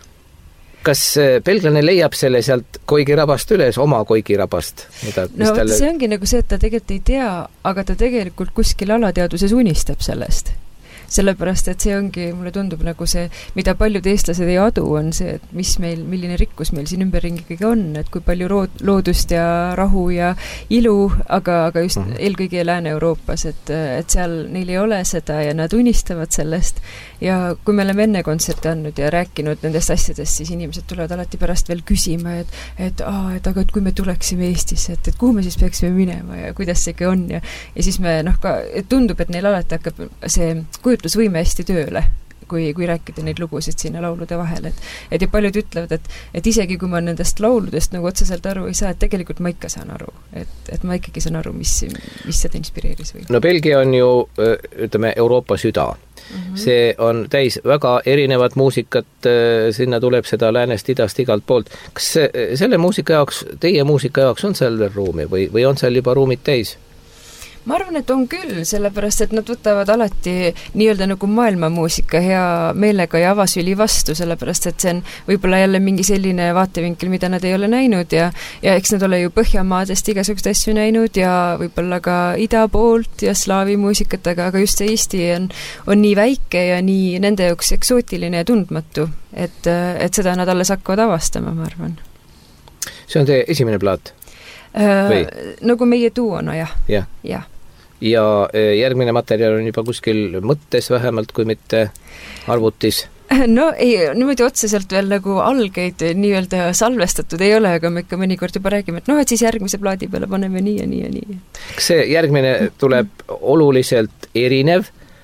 Speaker 1: Kas belglane leiab selle sealt Koigi rabast üles, oma Koigi rabast? Mida,
Speaker 8: no talle... see ongi nagu see, et ta tegelikult ei tea, aga ta tegelikult kuskil alateaduses unistab sellest. Sellepärast, et see ongi, mulle tundub nagu see, mida paljud eestlased ei adu, on see, et mis meil, milline rikkus meil siin ümberringi kõige on, et kui palju rood, loodust ja rahu ja ilu, aga, aga just mm-hmm. eelkõige Lääne-Euroopas, et, et seal neil ei ole seda ja nad unistavad sellest. Ja kui me oleme enne kontserti andnud ja rääkinud nendest asjadest, siis inimesed tulevad alati pärast veel küsima, et, et, aa, et aga et kui me tuleksime Eestisse, et, et kuhu me siis peaksime minema ja kuidas see ikka on ja, ja siis me noh, ka tundub, et neil alati hakkab see kujutlusvõime hästi tööle, kui, kui rääkida neid lugusid sinna laulude vahel, et, et ja paljud ütlevad, et, et isegi kui ma nendest lauludest nagu otseselt aru ei saa, et tegelikult ma ikka saan aru, et, et ma ikkagi saan aru, mis, mis seda inspireeris või.
Speaker 1: No Belgia on ju, ütleme, Euroopa süda. Mm-hmm. See on täis väga erinevat muusikat, sinna tuleb seda läänest, idast, igalt poolt. Kas selle muusika jaoks, teie muusika jaoks on seal ruumi või, või on seal juba ruumid täis?
Speaker 8: Ma arvan, et on küll, sellepärast, et nad võtavad alati nii-öelda nagu maailmamuusika hea meelega ja avasüli vastu, sellepärast, et see on võib-olla jälle mingi selline vaatevinkel, mida nad ei ole näinud ja, ja eks nad ole ju Põhjamaadest igasugust asju näinud ja võib-olla ka ida poolt ja slaavi muusikat, aga, aga just see Eesti on, on nii väike ja nii nende jaoks eksootiline ja tundmatu, et, et seda nad alles hakkavad avastama, ma arvan.
Speaker 1: See on teie esimene plaat?
Speaker 8: Või? Nagu meie duona, jah.
Speaker 1: Ja.
Speaker 8: Ja.
Speaker 1: ja järgmine materjal on juba kuskil mõttes vähemalt, kui mitte arvutis?
Speaker 8: No ei, niimoodi otseselt veel nagu algeid nii-öelda salvestatud ei ole, aga me ikka mõnikord juba räägime, et noh, et siis järgmise plaadi peale paneme nii ja nii ja nii.
Speaker 1: Kas see järgmine tuleb oluliselt erinev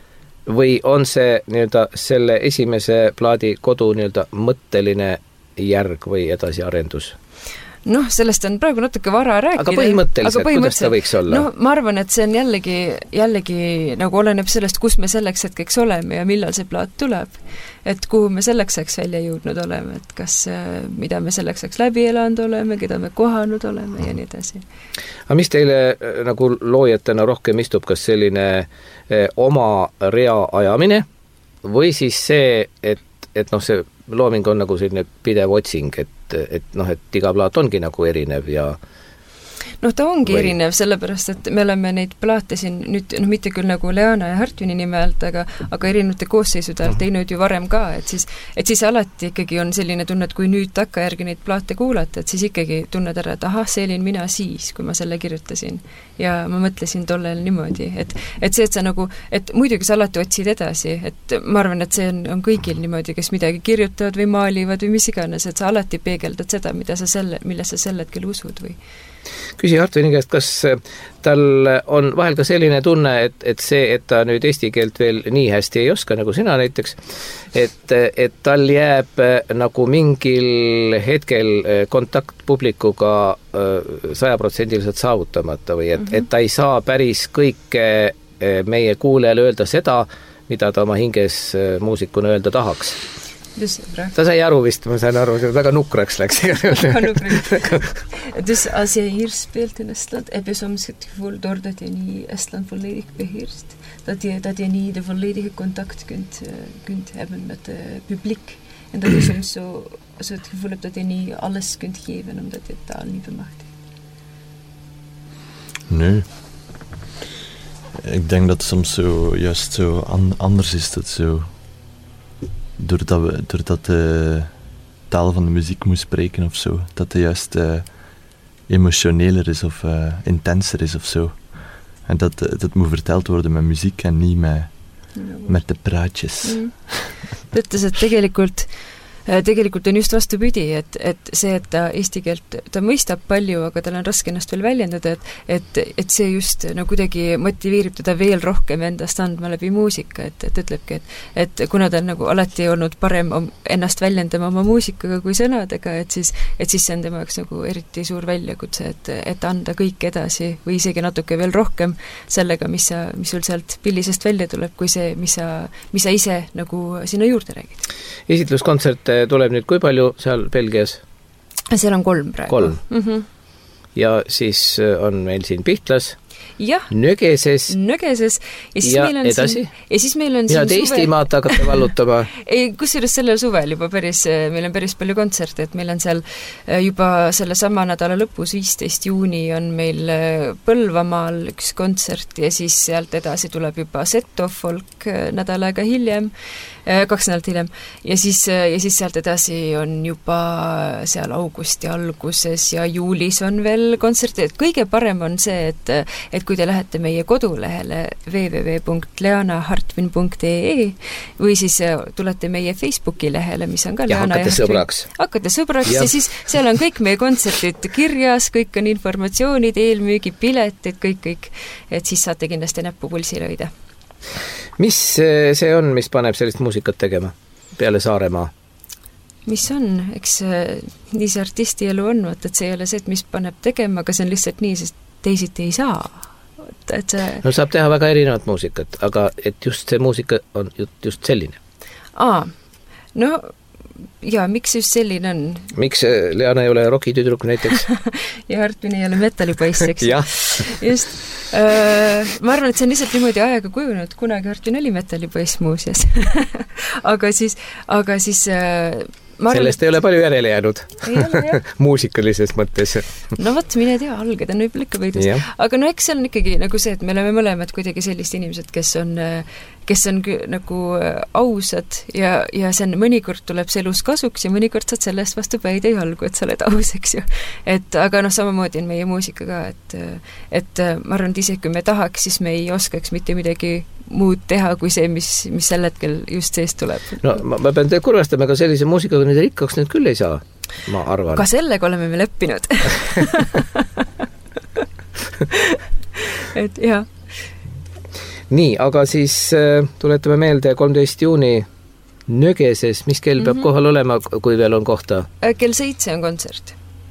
Speaker 1: või on see nii-öelda selle esimese plaadi kodu nii-öelda mõtteline järg või edasiarendus?
Speaker 8: noh, sellest on praegu natuke vara rääkida.
Speaker 1: Aga põhimõtteliselt, aga põhimõtteliselt kuidas ta võiks olla?
Speaker 8: No ma arvan, et see on jällegi, jällegi nagu oleneb sellest, kus me selleks hetkeks oleme ja millal see plaat tuleb. Et kuhu me selleks ajaks välja jõudnud oleme, et kas, mida me selleks ajaks läbi elanud oleme, keda me kohanud oleme ja nii edasi.
Speaker 1: Aga mis teile nagu loojatena rohkem istub, kas selline eh, oma rea ajamine või siis see, et, et noh, see looming on nagu selline pidev otsing, et et noh, et iga plaat ongi nagu erinev ja
Speaker 8: noh, ta ongi
Speaker 1: või...
Speaker 8: erinev, sellepärast, et me oleme neid plaate siin nüüd, noh, mitte küll nagu Leana ja Hartvini nime alt, aga, aga erinevate koosseisude alt teinud ju varem ka, et siis, et siis alati ikkagi on selline tunne, et kui nüüd takkajärgi neid plaate kuulata, et siis ikkagi tunned ära, et ahah, see olin mina siis, kui ma selle kirjutasin. Ja ma mõtlesin tollel niimoodi, et, et see, et sa nagu, et muidugi sa alati otsid edasi, et ma arvan, et see on, on kõigil niimoodi, kes midagi kirjutavad või maalivad või mis iganes, et sa alati peegeldad seda, mida sa selle, mille sa sel hetkel usud või
Speaker 1: küsi Hartvini käest, kas tal on vahel ka selline tunne, et, et see, et ta nüüd eesti keelt veel nii hästi ei oska, nagu sina näiteks, et, et tal jääb nagu mingil hetkel kontakt publikuga sajaprotsendiliselt saavutamata või et, mm-hmm. et ta ei saa päris kõike meie kuulajale öelda seda, mida ta oma hinges muusikuna öelda tahaks.
Speaker 8: Dus,
Speaker 1: ta sai aru vist, ma sain aru, see väga nukraks läks.
Speaker 8: Dus als je hier speelt in Estland, heb je soms het gevoel, doordat je niet Estland volledig beheerst, dat je, dat je niet de volledige contact kunt, uh, kunt hebben met het publiek. En dat je soms zo, zo het gevoel hebt dat je niet alles kunt geven, omdat je het taal niet bemachtigt.
Speaker 9: Nee. Ik denk dat soms zo, juist zo an, anders is dat zo... Doordat, we, doordat de taal van de muziek moet spreken of zo. Dat het juist uh, emotioneler is of uh, intenser is of zo. En dat, dat het moet verteld worden met muziek en niet met, met de praatjes.
Speaker 8: Mm. Dat is het tegelikult... Tegelikult on just vastupidi, et, et see, et ta eesti keelt, ta mõistab palju, aga tal on raske ennast veel väljendada, et, et, et see just no kuidagi motiveerib teda veel rohkem endast andma läbi muusika, et, et ütlebki, et, et kuna ta on nagu alati olnud parem ennast väljendama oma muusikaga kui sõnadega, et siis, et siis see on tema jaoks nagu eriti suur väljakutse, et, et anda kõik edasi või isegi natuke veel rohkem sellega, mis, sa, mis sul sealt pillisest välja tuleb, kui see, mis sa, mis sa ise nagu sinna juurde räägid.
Speaker 1: Esitluskontsert tuleb nüüd kui palju seal Belgias?
Speaker 8: Seal on kolm praegu.
Speaker 1: Kolm.
Speaker 8: Mm-hmm.
Speaker 1: Ja siis on meil siin Pihtlas,
Speaker 8: ja.
Speaker 1: Nögeses,
Speaker 8: Nögeses ja siis,
Speaker 1: ja
Speaker 8: meil on
Speaker 1: edasi?
Speaker 8: Siin, ja siis meil on
Speaker 1: ja te Eestimaad hakkate vallutama?
Speaker 8: Ei, kusjuures sellel suvel juba päris, meil on päris palju kontserte, et meil on seal juba selle sama nädala lõpus, viisteist juuni on meil Põlvamaal üks kontsert ja siis sealt edasi tuleb juba Seto Folk nädal aega hiljem, kaks nädalat hiljem ja siis, ja siis sealt edasi on juba seal augusti alguses ja juulis on veel kontserte, et kõige parem on see, et, et kui te lähete meie kodulehele w w w punkt leana hartvin punkt e e või siis tulete meie Facebooki lehele, mis on ka
Speaker 1: ja
Speaker 8: Leana
Speaker 1: hakkate
Speaker 8: ja
Speaker 1: sõbraks.
Speaker 8: Hakkate sõbraks ja. ja siis seal on kõik meie kontserdid kirjas, kõik on informatsioonid, eelmüügi, piletid, kõik, kõik, et siis saate kindlasti näppu pulsile hoida.
Speaker 1: Mis see on, mis paneb sellist muusikat tegema peale Saaremaa?
Speaker 8: Mis on, eks nii see artisti elu on, et see ei ole see, et mis paneb tegema, aga see on lihtsalt nii, sest teisiti ei saa. Et see... No saab teha väga erinevat muusikat, aga et just see muusika on just selline. Aa, no ja miks just selline on? Miks Leana ei ole rokitüdruk näiteks? ja Hartvin ei ole metallipoiss, eks? just. Ma arvan, et see on lihtsalt niimoodi ajaga kujunud, kunagi Hartvin oli metallipoiss muuseas. aga siis, aga siis Arvan, sellest ei ole palju järele jäänud muusikalises mõttes. no vot, mine tea, alged on võib-olla ikka võidus. Aga no eks see on ikkagi nagu see, et me oleme mõlemad kuidagi sellised inimesed, kes on, kes on nagu ausad ja, ja see on, mõnikord tuleb see elus kasuks ja mõnikord saad sellest vastu päid ei halgu, et sa oled aus, eks ju. Et, aga noh, samamoodi on meie muusika ka, et, et ma arvan, et isegi kui me tahaks, siis me ei oskaks mitte midagi muud teha kui see, mis, mis sel hetkel just seest tuleb. No ma, ma pean te kurvastama, aga sellise muusikaga nüüd rikkaks nüüd küll ei saa, ma arvan. Ka sellega oleme me leppinud. et jah. Nii, aga siis äh, tuletame meelde kolmteist juuni Nögeses, mis kell peab mm-hmm. kohal olema, kui veel on kohta? Kell seitse on kontsert.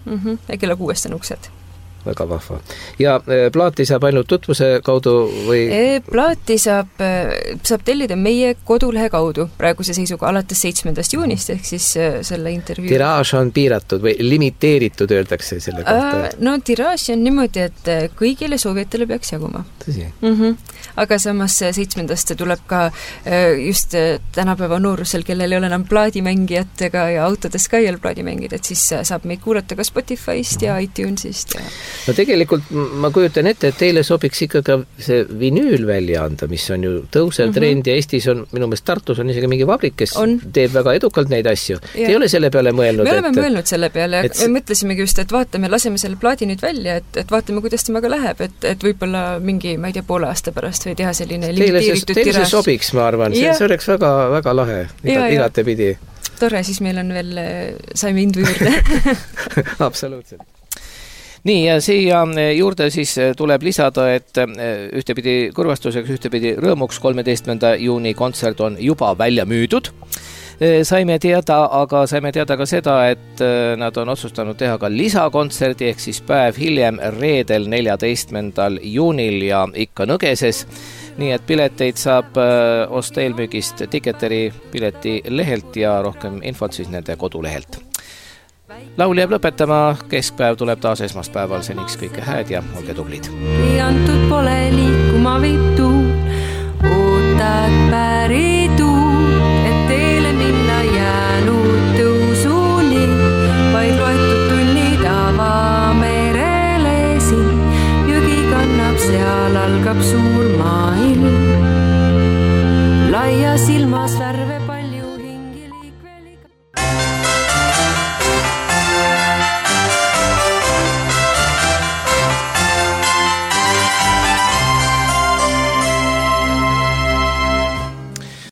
Speaker 8: mm-hmm. ja kella kuuest on uksed.
Speaker 1: Väga vahva. Ja plaati saab ainult tutvuse kaudu või?
Speaker 8: Plaati saab, saab tellida meie kodulehe kaudu praeguse seisuga alates seitsmendast juunist, ehk siis selle intervjuu.
Speaker 1: Tiraaž on piiratud või limiteeritud, öeldakse selle kohta?
Speaker 8: No tiraaž on niimoodi, et kõigile soovijatele peaks jaguma.
Speaker 1: Tõsi?
Speaker 8: Mm-hmm. Aga samas seitsmendast tuleb ka just tänapäeva noorusel, kellel ei ole enam plaadimängijat ega ja autodes ka ei ole plaadimängid, et siis saab meid kuulata ka Spotify'st ja iTunes'ist ja
Speaker 1: no tegelikult ma kujutan ette, et teile sobiks ikkagi see vinüül välja anda, mis on ju tõusev mm-hmm. trend ja Eestis on, minu meelest Tartus on isegi mingi vabrik, kes on. Teeb väga edukalt neid asju. Te ei ole selle peale mõelnud?
Speaker 8: Me oleme
Speaker 1: et,
Speaker 8: mõelnud selle peale ja
Speaker 1: et...
Speaker 8: me mõtlesimegi just, et vaatame, laseme selle plaadi nüüd välja, et, et vaatame, kuidas temaga läheb, et, et võib-olla mingi, ma ei tea, poole aasta pärast või teha selline limiteeritud tiraaž. Teile see sobiks,
Speaker 1: ma arvan, see, see oleks väga, väga lahe iga, igate pidi.
Speaker 8: Tore, siis meil on veel, saime indu juurde.
Speaker 1: Absoluutselt. Nii, ja siia juurde siis tuleb lisada, et ühtepidi kurvastuseks, ühtepidi rõõmuks kolmeteistkümnenda juuni kontsert on juba välja müüdud. Saime teada, aga saime teada ka seda, et nad on otsustanud teha ka lisakontserdi, ehk siis päev hiljem reedel neljateistkümnendal juunil ja ikka Nõgeses. Nii et pileteid saab osta eelmüügist Ticketeri pileti lehelt ja rohkem infot siis nende kodulehelt. Laul jääb lõpetama, keskpäev tuleb taas esmaspäeval, seniks kõike hääd ja olge tublid.
Speaker 7: Ei antud pole liikuma viib tuul, ootad päritud, et teele minna jäänud tõusuni, vaid loetud tunnid avamerele siin, jõgi kannab, seal algab suur maailm, laia silmas